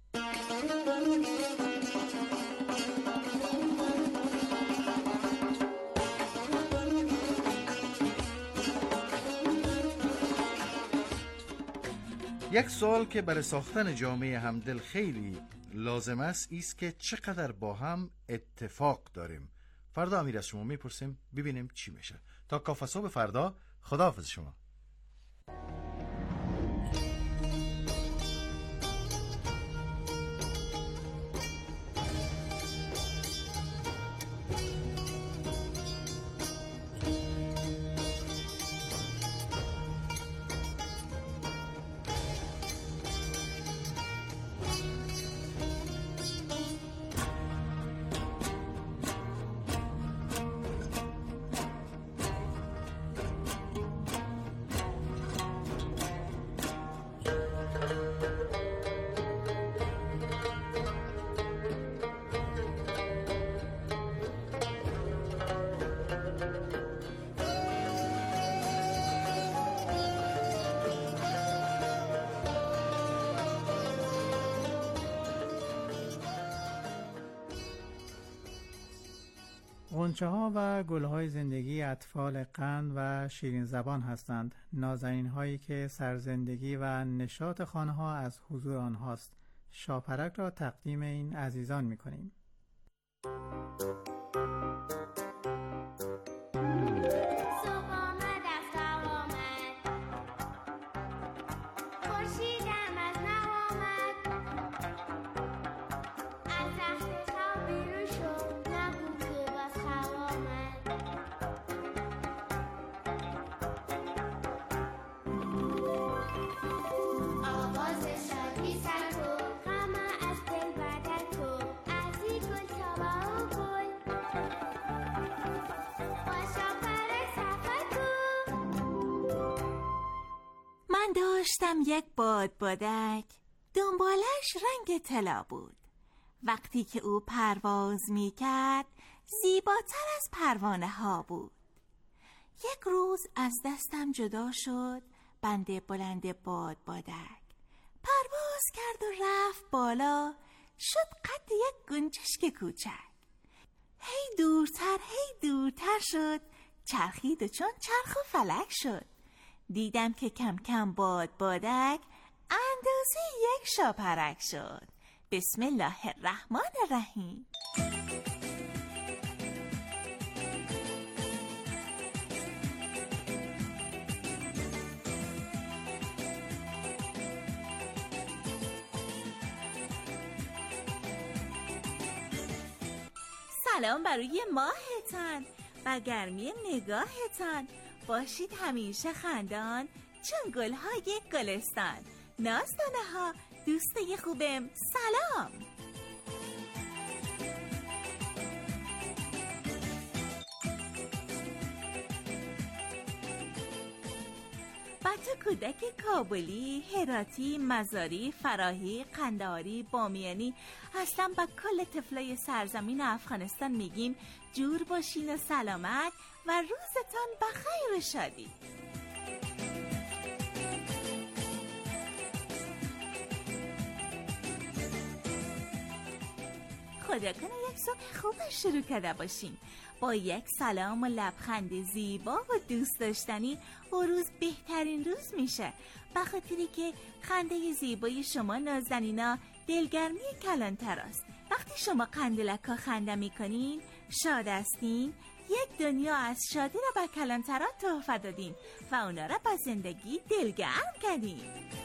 یک سوال که برای ساختن جامعه همدل خیلی لازم است ایست که چقدر با هم اتفاق داریم. فردا امیر از شما میپرسیم ببینیم چی میشه. تا کافه صبح فردا، خداحافظ شما. غنچه ها و گل های زندگی اطفال قند و شیرین زبان هستند. نازنین هایی که سرزندگی و نشاط خانه ها از حضور آنهاست. شاپرک را تقدیم این عزیزان می کنیم. داشتم یک باد بادک، دنبالش رنگ طلا بود. وقتی که او پرواز می کرد زیباتر از پروانه ها بود. یک روز از دستم جدا شد بند بلند باد بادک. پرواز کرد و رفت بالا، شد قد یک گنجشک کوچک. هی دورتر هی دورتر شد، چرخید و چون چرخ و فلک شد. دیدم که کم کم باد بادک اندازه یک شاپرک شد. بسم الله الرحمن الرحیم. سلام برای ماهتان و گرمی نگاهتان. باشید همیشه خندان چون گل‌های گلستان. نازدانه ها، دوستای خوبم، سلام. بچه کودک کابلی، هراتی، مزاری، فراهی، قنداری، بامیانی هستم. با کل طفلای سرزمین افغانستان میگیم جور باشین و سلامت و روزتان بخیر و شادی. خدا کنه یک صبح خوب شروع کرده باشیم. با یک سلام و لبخند زیبا و دوست داشتنی و روز بهترین روز میشه، به خاطری که خنده زیبای شما نازنینا دلگرمی کلانتراست. وقتی شما قندلکا خنده میکنین شاد هستین، یک دنیا از شادی را به کلانترا تحفه دادین و اونا را به زندگی دلگرم کردین.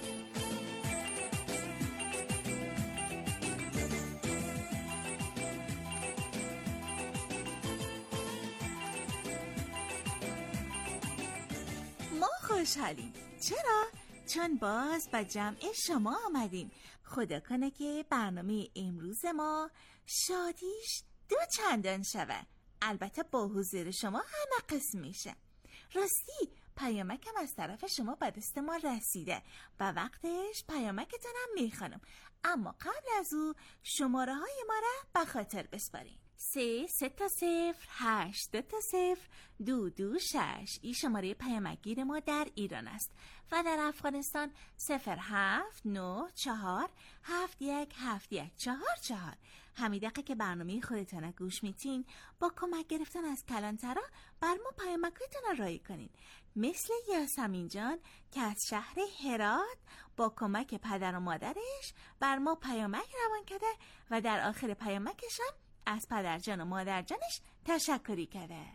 ما خوشحالیم. چرا؟ چون باز به جمع شما آمدیم. خدا کنه که برنامه امروز ما شادیش دو چندان شوه. البته با حضور شما همه قسم میشه. راستی پیامکم از طرف شما به دست ما رسیده و وقتش پیامکتون هم میخوانم، اما قبل از او شماره های ما را به خاطر بسپارین. سه سه تا صفر هشت دو تا صفر دو دو شش این شماره پیامکگیر ما در ایران است و در افغانستان صفر هفت نه چهار هفت یک هفت یک چهار چهار. همین دقیقه که برنامه خودتان گوش میتین با کمک گرفتن از کلانترا بر ما پیامکتون را رای کنین، مثل یاسمین جان که از شهر هرات با کمک پدر و مادرش بر ما پیامک روان کرده و در آخر پیامکش هم از پدر جان و مادر جانش تشکری کرده.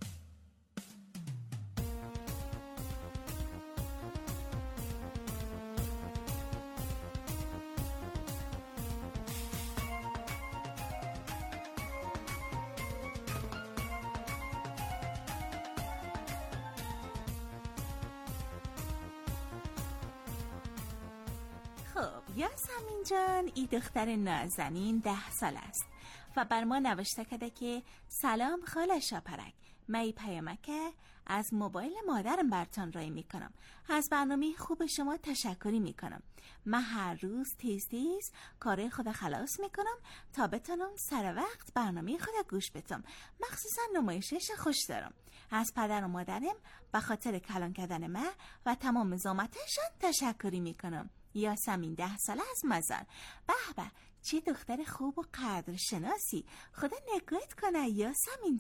خب یاسمین جان ای دختر نازنین ده سال است و بر ما نوشته کرده که سلام خاله شاپرک، من ای پیامکه از موبایل مادرم برتان رای میکنم. از برنامه خوب شما تشکری میکنم. من هر روز تیز تیز کار خود خلاص میکنم تا بتونم سر وقت برنامه خود گوش بدم، مخصوصا نمایشش خوش دارم. از پدر و مادرم به خاطر کلان کردن من و تمام زحمتشان تشکری میکنم. یاسمین ده ساله از مزار. به به چه دختر خوب و قدر شناسی. خدا نگهت کنه یاسمین